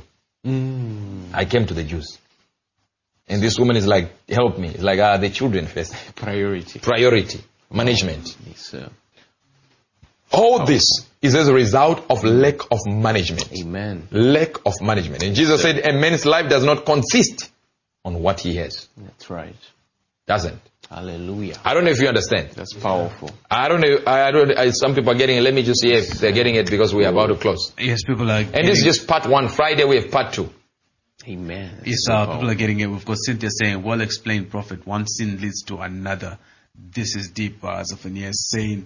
Speaker 1: I came to the Jews. And this woman is like, help me. It's like, the children first. Priority. Management.
Speaker 2: Yes, sir.
Speaker 1: All this is as a result of lack of management.
Speaker 2: Amen.
Speaker 1: Lack of management. And Jesus said, a man's life does not consist on what he has.
Speaker 2: That's right.
Speaker 1: Doesn't.
Speaker 2: Hallelujah.
Speaker 1: I don't know if you understand.
Speaker 2: That's powerful.
Speaker 1: I don't know. Some people are getting it. Let me just see if they're getting it because we're about to close.
Speaker 3: Yes, people are.
Speaker 1: And this is just part 1. Friday we have part 2.
Speaker 2: Amen.
Speaker 3: Yes, people are getting it. We've got Cynthia saying, well explained, prophet. One sin leads to another. This is deep. Zephaniah saying,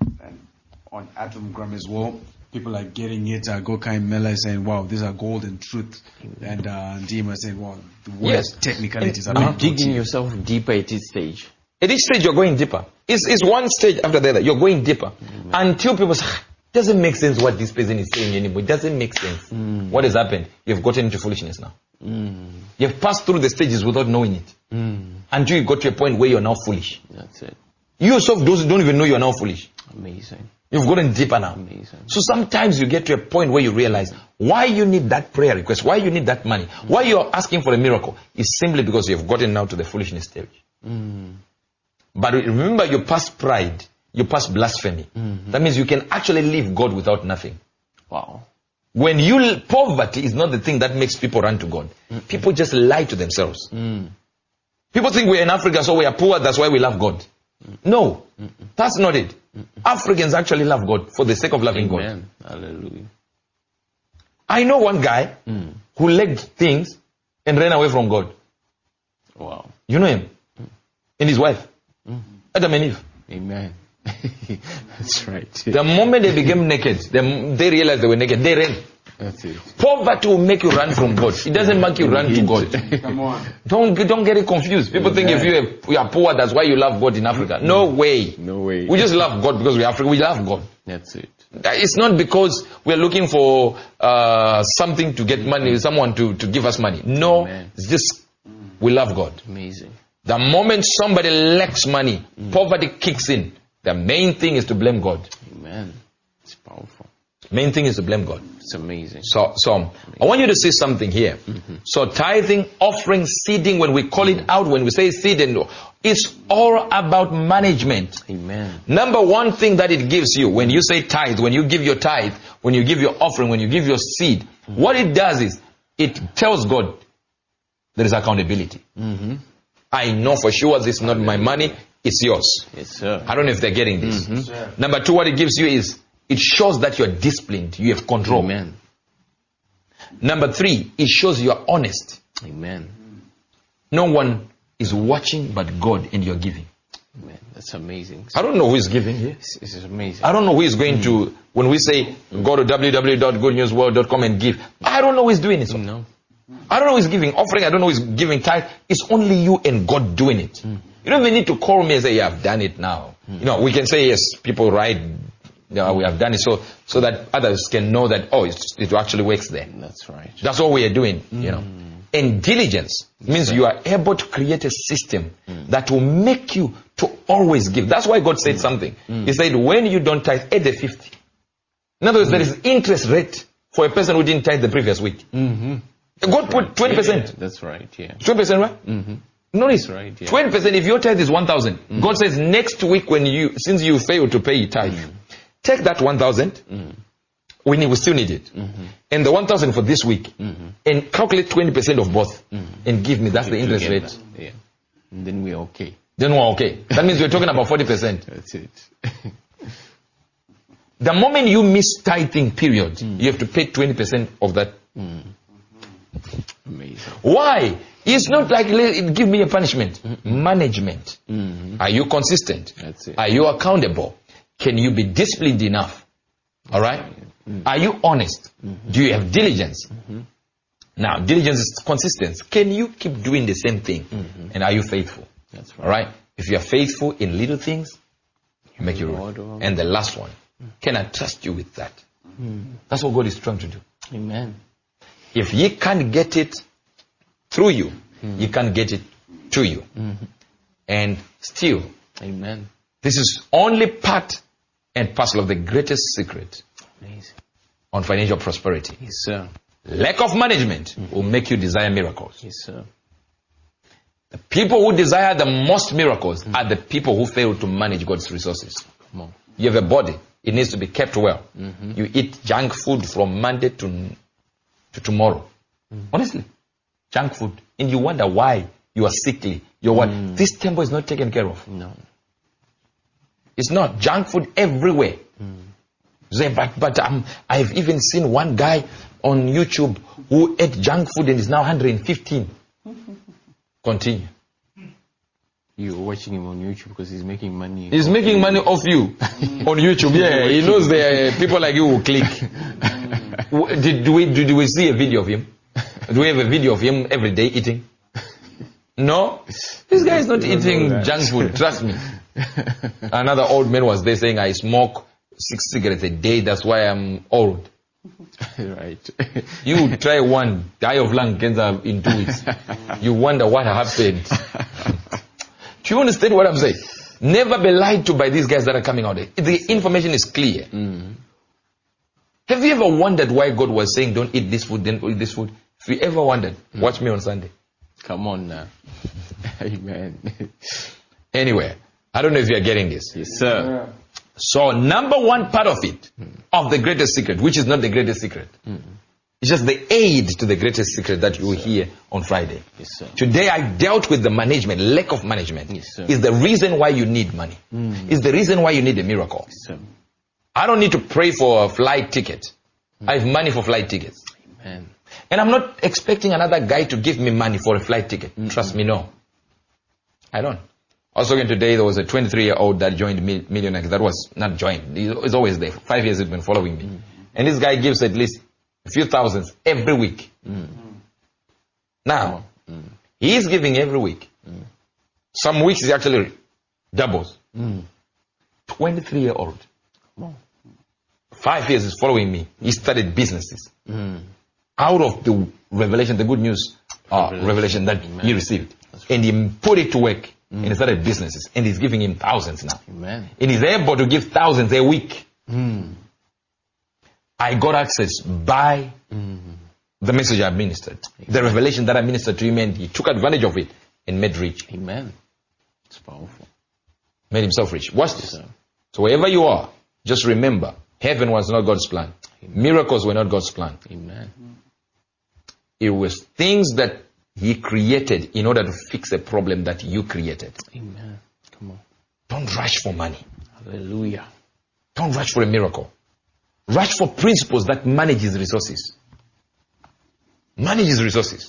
Speaker 3: on Atom Gram as well, people are getting it. Gokai Mela is saying, wow, these are golden truth. And Ndima saying, wow, the words technicalities are not
Speaker 2: digging yourself deeper at each stage.
Speaker 1: At each stage, you're going deeper. It's one stage after the other. You're going deeper. Until people say, doesn't make sense what this person is saying anymore. It doesn't make sense. What has happened? You've gotten into foolishness now. You've passed through the stages without knowing it. Until you got to a point where you're now foolish.
Speaker 2: That's it.
Speaker 1: You yourself don't even know you're now foolish.
Speaker 2: Amazing.
Speaker 1: You've gotten deeper now.
Speaker 2: Amazing.
Speaker 1: So sometimes you get to a point where you realize why you need that prayer request, why you need that money, why you're asking for a miracle is simply because you've gotten now to the foolishness stage. But remember, you passed pride, you passed blasphemy. That means you can actually leave God without nothing.
Speaker 2: Wow.
Speaker 1: When poverty is not the thing that makes people run to God. People just lie to themselves. People think we're in Africa, so we are poor, that's why we love God. No, that's not it. Africans actually love God for the sake of loving
Speaker 2: Amen.
Speaker 1: God.
Speaker 2: Hallelujah.
Speaker 1: I know one guy who lacked things and ran away from God.
Speaker 2: Wow.
Speaker 1: You know him? And his wife. Adam and Eve.
Speaker 2: Amen. That's right.
Speaker 1: The moment they became naked, they realized they were naked, they ran.
Speaker 2: That's it.
Speaker 1: Poverty will make you run from God. It doesn't make you run to God.
Speaker 3: Come on.
Speaker 1: Don't get it confused. People think if you are poor, that's why you love God in Africa. No way.
Speaker 2: No way.
Speaker 1: We just love God because we are African. We love God.
Speaker 2: That's it.
Speaker 1: It's not because we are looking for something to get money, someone to give us money. No,
Speaker 2: Amen.
Speaker 1: it's just we love God.
Speaker 2: Amazing.
Speaker 1: The moment somebody lacks money, poverty kicks in. The main thing is to blame God.
Speaker 2: Amen. It's powerful.
Speaker 1: Main thing is to blame God.
Speaker 2: It's amazing.
Speaker 1: So I want you to see something here. So tithing, offering, seeding, when we call it out, when we say seeding, it's all about management.
Speaker 2: Amen.
Speaker 1: Number one thing that it gives you, when you say tithe, when you give your tithe, when you give your offering, when you give your seed, what it does is, it tells God there is accountability. I know for sure this is not my money, it's yours.
Speaker 2: Yes, sir.
Speaker 1: I don't know if they're getting this. Number two, what it gives you is, it shows that you're disciplined, you have control.
Speaker 2: Amen.
Speaker 1: Number three, it shows you're honest.
Speaker 2: Amen.
Speaker 1: No one is watching but God, and you're giving.
Speaker 2: Amen. That's amazing.
Speaker 1: I don't know who is giving here.
Speaker 2: This is amazing.
Speaker 1: I don't know who is going to, when we say go to www.goodnewsworld.com and give, I don't know who is doing it.
Speaker 2: No.
Speaker 1: I don't know who is giving offering, I don't know who is giving tithe. It's only you and God doing it. You don't even need to call me and say, yeah, I've done it now. You know, we can say, yes, people write, we have done it so that others can know that, oh, it actually works there.
Speaker 2: That's right.
Speaker 1: That's what we are doing, you know. And diligence means you are able to create a system that will make you to always give. That's why God said something. He said, when you don't tithe, add the 50. In other words, there is interest rate for a person who didn't tithe the previous week. God put 20%.
Speaker 2: Yeah, that's right, yeah.
Speaker 1: 20%, right? Notice,
Speaker 2: right, yeah.
Speaker 1: 20%, if your tithe is 1,000, God says next week since you fail to pay tithe, take that 1,000, we still need it, and the 1,000 for this week, and calculate 20% of both, and give me, that's the interest rate.
Speaker 2: Yeah. And then we're okay.
Speaker 1: Then we're okay. That means we're talking about 40%.
Speaker 2: That's it.
Speaker 1: The moment you miss tithing period, you have to pay 20% of that.
Speaker 2: Amazing.
Speaker 1: Why? It's not like give me a punishment. Management. Are you consistent?
Speaker 2: That's it.
Speaker 1: Are you accountable? Can you be disciplined enough? All right? Are you honest? Do you have diligence? Now, diligence is consistency. Can you keep doing the same thing? And are you faithful?
Speaker 2: That's right.
Speaker 1: All right? If you are faithful in little things, you make your
Speaker 2: Lord,
Speaker 1: reward. And the last one, can I trust you with that? That's what God is trying to do.
Speaker 2: Amen.
Speaker 1: If He can't get it through you, He can't get it to you. And still,
Speaker 2: Amen.
Speaker 1: this is only part and parcel of the greatest secret
Speaker 2: Amazing.
Speaker 1: on financial prosperity.
Speaker 2: Yes, sir.
Speaker 1: Lack of management will make you desire miracles.
Speaker 2: Yes, sir.
Speaker 1: The people who desire the most miracles are the people who fail to manage God's resources.
Speaker 2: Come on.
Speaker 1: You have a body. It needs to be kept well. You eat junk food from Monday to tomorrow. Honestly. Junk food. And you wonder why you are sickly. You're what? This temple is not taken care of.
Speaker 2: No.
Speaker 1: It's not. Junk food everywhere. But I've even seen one guy on YouTube who ate junk food and is now 115. Continue.
Speaker 2: You're watching him on YouTube because he's making money.
Speaker 1: He's making money off you on YouTube. Yeah, he knows the people like you will click. Did we see a video of him? Do we have a video of him every day eating? No? This guy is not eating junk food, trust me. Another old man was there saying, I smoke 6 cigarettes a day, that's why I'm old.
Speaker 2: Right.
Speaker 1: You try one, die of lung cancer in 2 weeks. You wonder what happened. Do you understand what I'm saying? Never be lied to by these guys that are coming out there. The information is clear. Have you ever wondered why God was saying don't eat this food, don't eat this food? If you ever wondered, watch me on Sunday.
Speaker 2: Come on now. Amen.
Speaker 1: Anyway, I don't know if you are getting this.
Speaker 2: Yes, sir.
Speaker 1: So number one part of it, of the greatest secret, which is not the greatest secret, it's just the aid to the greatest secret that you will hear on Friday.
Speaker 2: Yes, sir.
Speaker 1: Today I dealt with the management, lack of management.
Speaker 2: Yes, sir.
Speaker 1: Is the reason why you need money. Is the reason why you need a miracle.
Speaker 2: Yes, sir.
Speaker 1: I don't need to pray for a flight ticket. I have money for flight tickets.
Speaker 2: Amen.
Speaker 1: And I'm not expecting another guy to give me money for a flight ticket. Trust me, no. I don't. I was talking today, there was a 23-year-old that joined Millionaires. That was not joined. He's always there. 5 years he's been following me. And this guy gives at least a few thousands every week. Now, he's giving every week. Some weeks he actually doubles. 23-year-old. 5 years is following me. He started businesses. Out of the revelation, the good news revelation that he received. And he put it to work. And he started businesses. And he's giving him thousands now.
Speaker 2: Amen.
Speaker 1: And he's able to give thousands a week. I got access by the message I ministered. The revelation that I ministered to him, and he took advantage of it and made rich.
Speaker 2: Amen. It's powerful.
Speaker 1: Made himself rich. Watch this. So wherever you are, just remember, heaven was not God's plan. Miracles were not God's plan.
Speaker 2: Amen.
Speaker 1: It was things that He created in order to fix a problem that you created.
Speaker 2: Amen. Come on.
Speaker 1: Don't rush for money.
Speaker 2: Hallelujah.
Speaker 1: Don't rush for a miracle. Rush for principles that manage His resources. Manage His resources.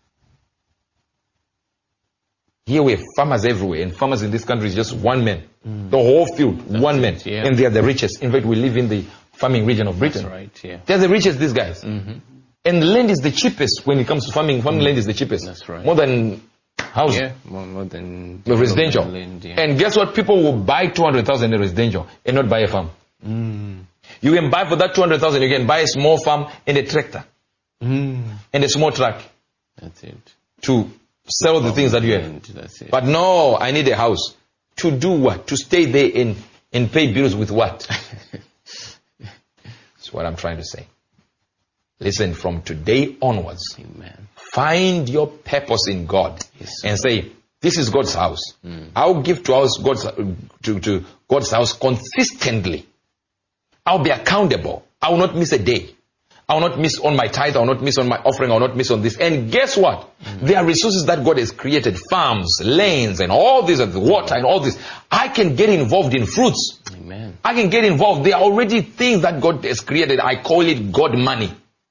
Speaker 1: Here we have farmers everywhere, and farmers in this country is just one man. The whole field, that's one man.
Speaker 2: Yeah.
Speaker 1: And they are the richest. In fact, we live in the farming region of Britain.
Speaker 2: That's right, yeah.
Speaker 1: They're the richest, these guys. And land is the cheapest when it comes to farming. Farming land is the cheapest.
Speaker 2: That's right.
Speaker 1: More than housing.
Speaker 2: Yeah, more than
Speaker 1: the residential.
Speaker 2: Land, yeah.
Speaker 1: And guess what? People will buy 200,000 in residential and not buy a farm. You can buy for that 200,000, you can buy a small farm and a tractor. And a small truck.
Speaker 2: That's it.
Speaker 1: To sell the things that you have.
Speaker 2: That's it.
Speaker 1: But no, I need a house. To do what? To stay there and pay bills with what? That's what I'm trying to say. Listen, from today onwards,
Speaker 2: Amen.
Speaker 1: Find your purpose in God. Yes, and say, this is God's house. I'll give to God's house consistently. I'll be accountable. I will not miss a day. I will not miss on my tithe. I will not miss on my offering. I will not miss on this. And guess what? There are resources that God has created. Farms, lanes, and all this, and the water, and all this. I can get involved in fruits.
Speaker 2: Amen.
Speaker 1: I can get involved. There are already things that God has created. I call it God money.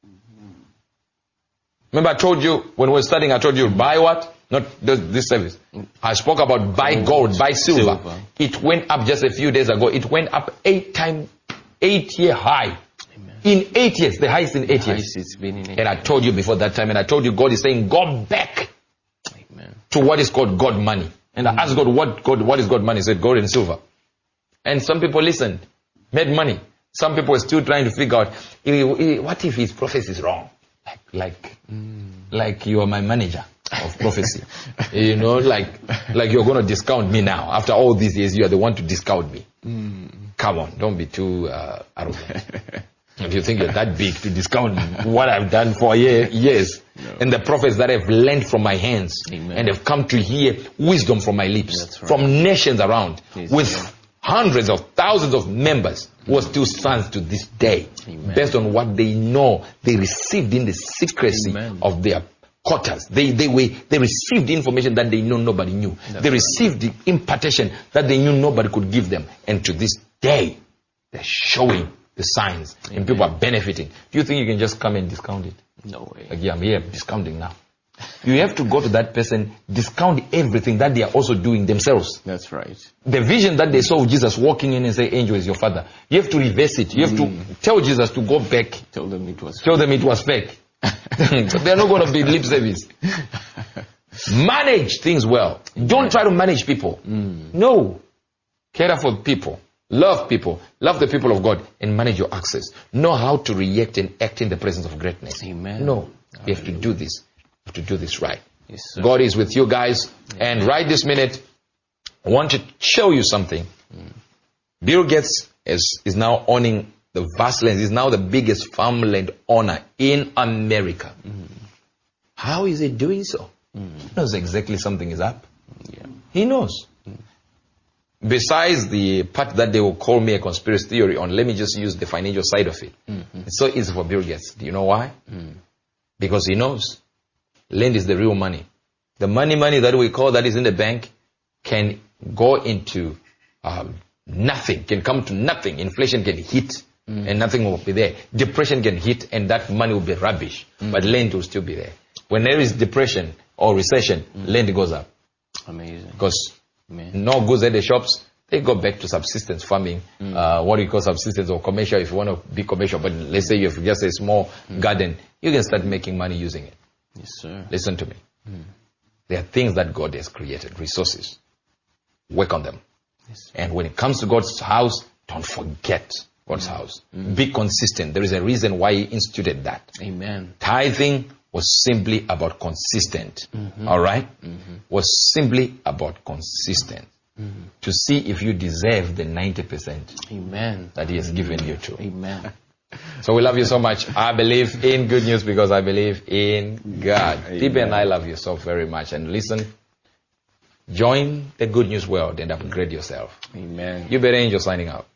Speaker 1: Remember I told you, when we were studying, I told you, buy what? Not this service. I spoke about buy gold, buy silver. It went up just a few days ago. It went up 8-year high. Amen. In 8 years, the highest in 8 years.
Speaker 2: It's been in 8
Speaker 1: and I told you before that time, and I told you God is saying, go back to what is called God money. And I asked God, what is God money? He said, gold and silver. And some people listened, made money. Some people were still trying to figure out, what if his prophecy is wrong? Like you are my manager of prophecy. You know, like you're going to discount me now. After all these years, you are the one to discount me. Come on, don't be too arrogant. If you think you're that big to discount what I've done for years, and the prophets that have learned from my hands, and have come to hear wisdom from my lips, from nations around, with hundreds of thousands of members, who still stands to this day, based on what they know, they received in the secrecy of their quarters. They received the information that they know nobody knew. They received the impartation that they knew nobody could give them. And to this day, they're showing the signs, and people are benefiting. Do you think you can just come and discount it?
Speaker 2: No way.
Speaker 1: Like, yeah, I'm here discounting now. You have to go to that person, discount everything that they are also doing themselves.
Speaker 2: That's right.
Speaker 1: The vision that they saw of Jesus walking in and say, angel is your father. You have to reverse it. You have to tell Jesus to go back.
Speaker 2: Tell them it was
Speaker 1: fake. They're not going to be lip service. Manage things well. Don't try to manage people. No. Care for people. Love people. Love the people of God. And manage your access. Know how to react and act in the presence of greatness.
Speaker 2: Amen.
Speaker 1: No. You have to do this. You have to do this right.
Speaker 2: Yes, sir.
Speaker 1: God is with you guys. And right this minute, I want to show you something. Bill Gates is now owning the vast lands. He's now the biggest farmland owner in America. How is he doing so? He knows exactly something is up.
Speaker 2: Yeah.
Speaker 1: He knows. Besides the part that they will call me a conspiracy theory on, let me just use the financial side of it. It's so easy for Bill Gates. Do you know why? Because he knows land is the real money. The money that we call that is in the bank can go into nothing, can come to nothing. Inflation can hit and nothing will be there. Depression can hit and that money will be rubbish. But land will still be there. When there is depression or recession, land goes up.
Speaker 2: Amazing.
Speaker 1: Because
Speaker 2: Amen.
Speaker 1: no goods at the shops, they go back to subsistence farming. What do you call subsistence or commercial if you want to be commercial? But let's say you have just a small garden, you can start making money using it.
Speaker 2: Yes, sir.
Speaker 1: Listen to me. There are things that God has created, resources. Work on them.
Speaker 2: Yes.
Speaker 1: And when it comes to God's house, don't forget God's house. Be consistent. There is a reason why He instituted that.
Speaker 2: Amen.
Speaker 1: Tithing was simply about consistent. All right? Was simply about consistent. To see if you deserve the 90%
Speaker 2: Amen.
Speaker 1: that He has given you to.
Speaker 2: Amen.
Speaker 1: So we love you so much. I believe in good news because I believe in God. Tipe and I love you so very much. And listen, join the good news world and upgrade yourself.
Speaker 2: Amen.
Speaker 1: You better angel signing out.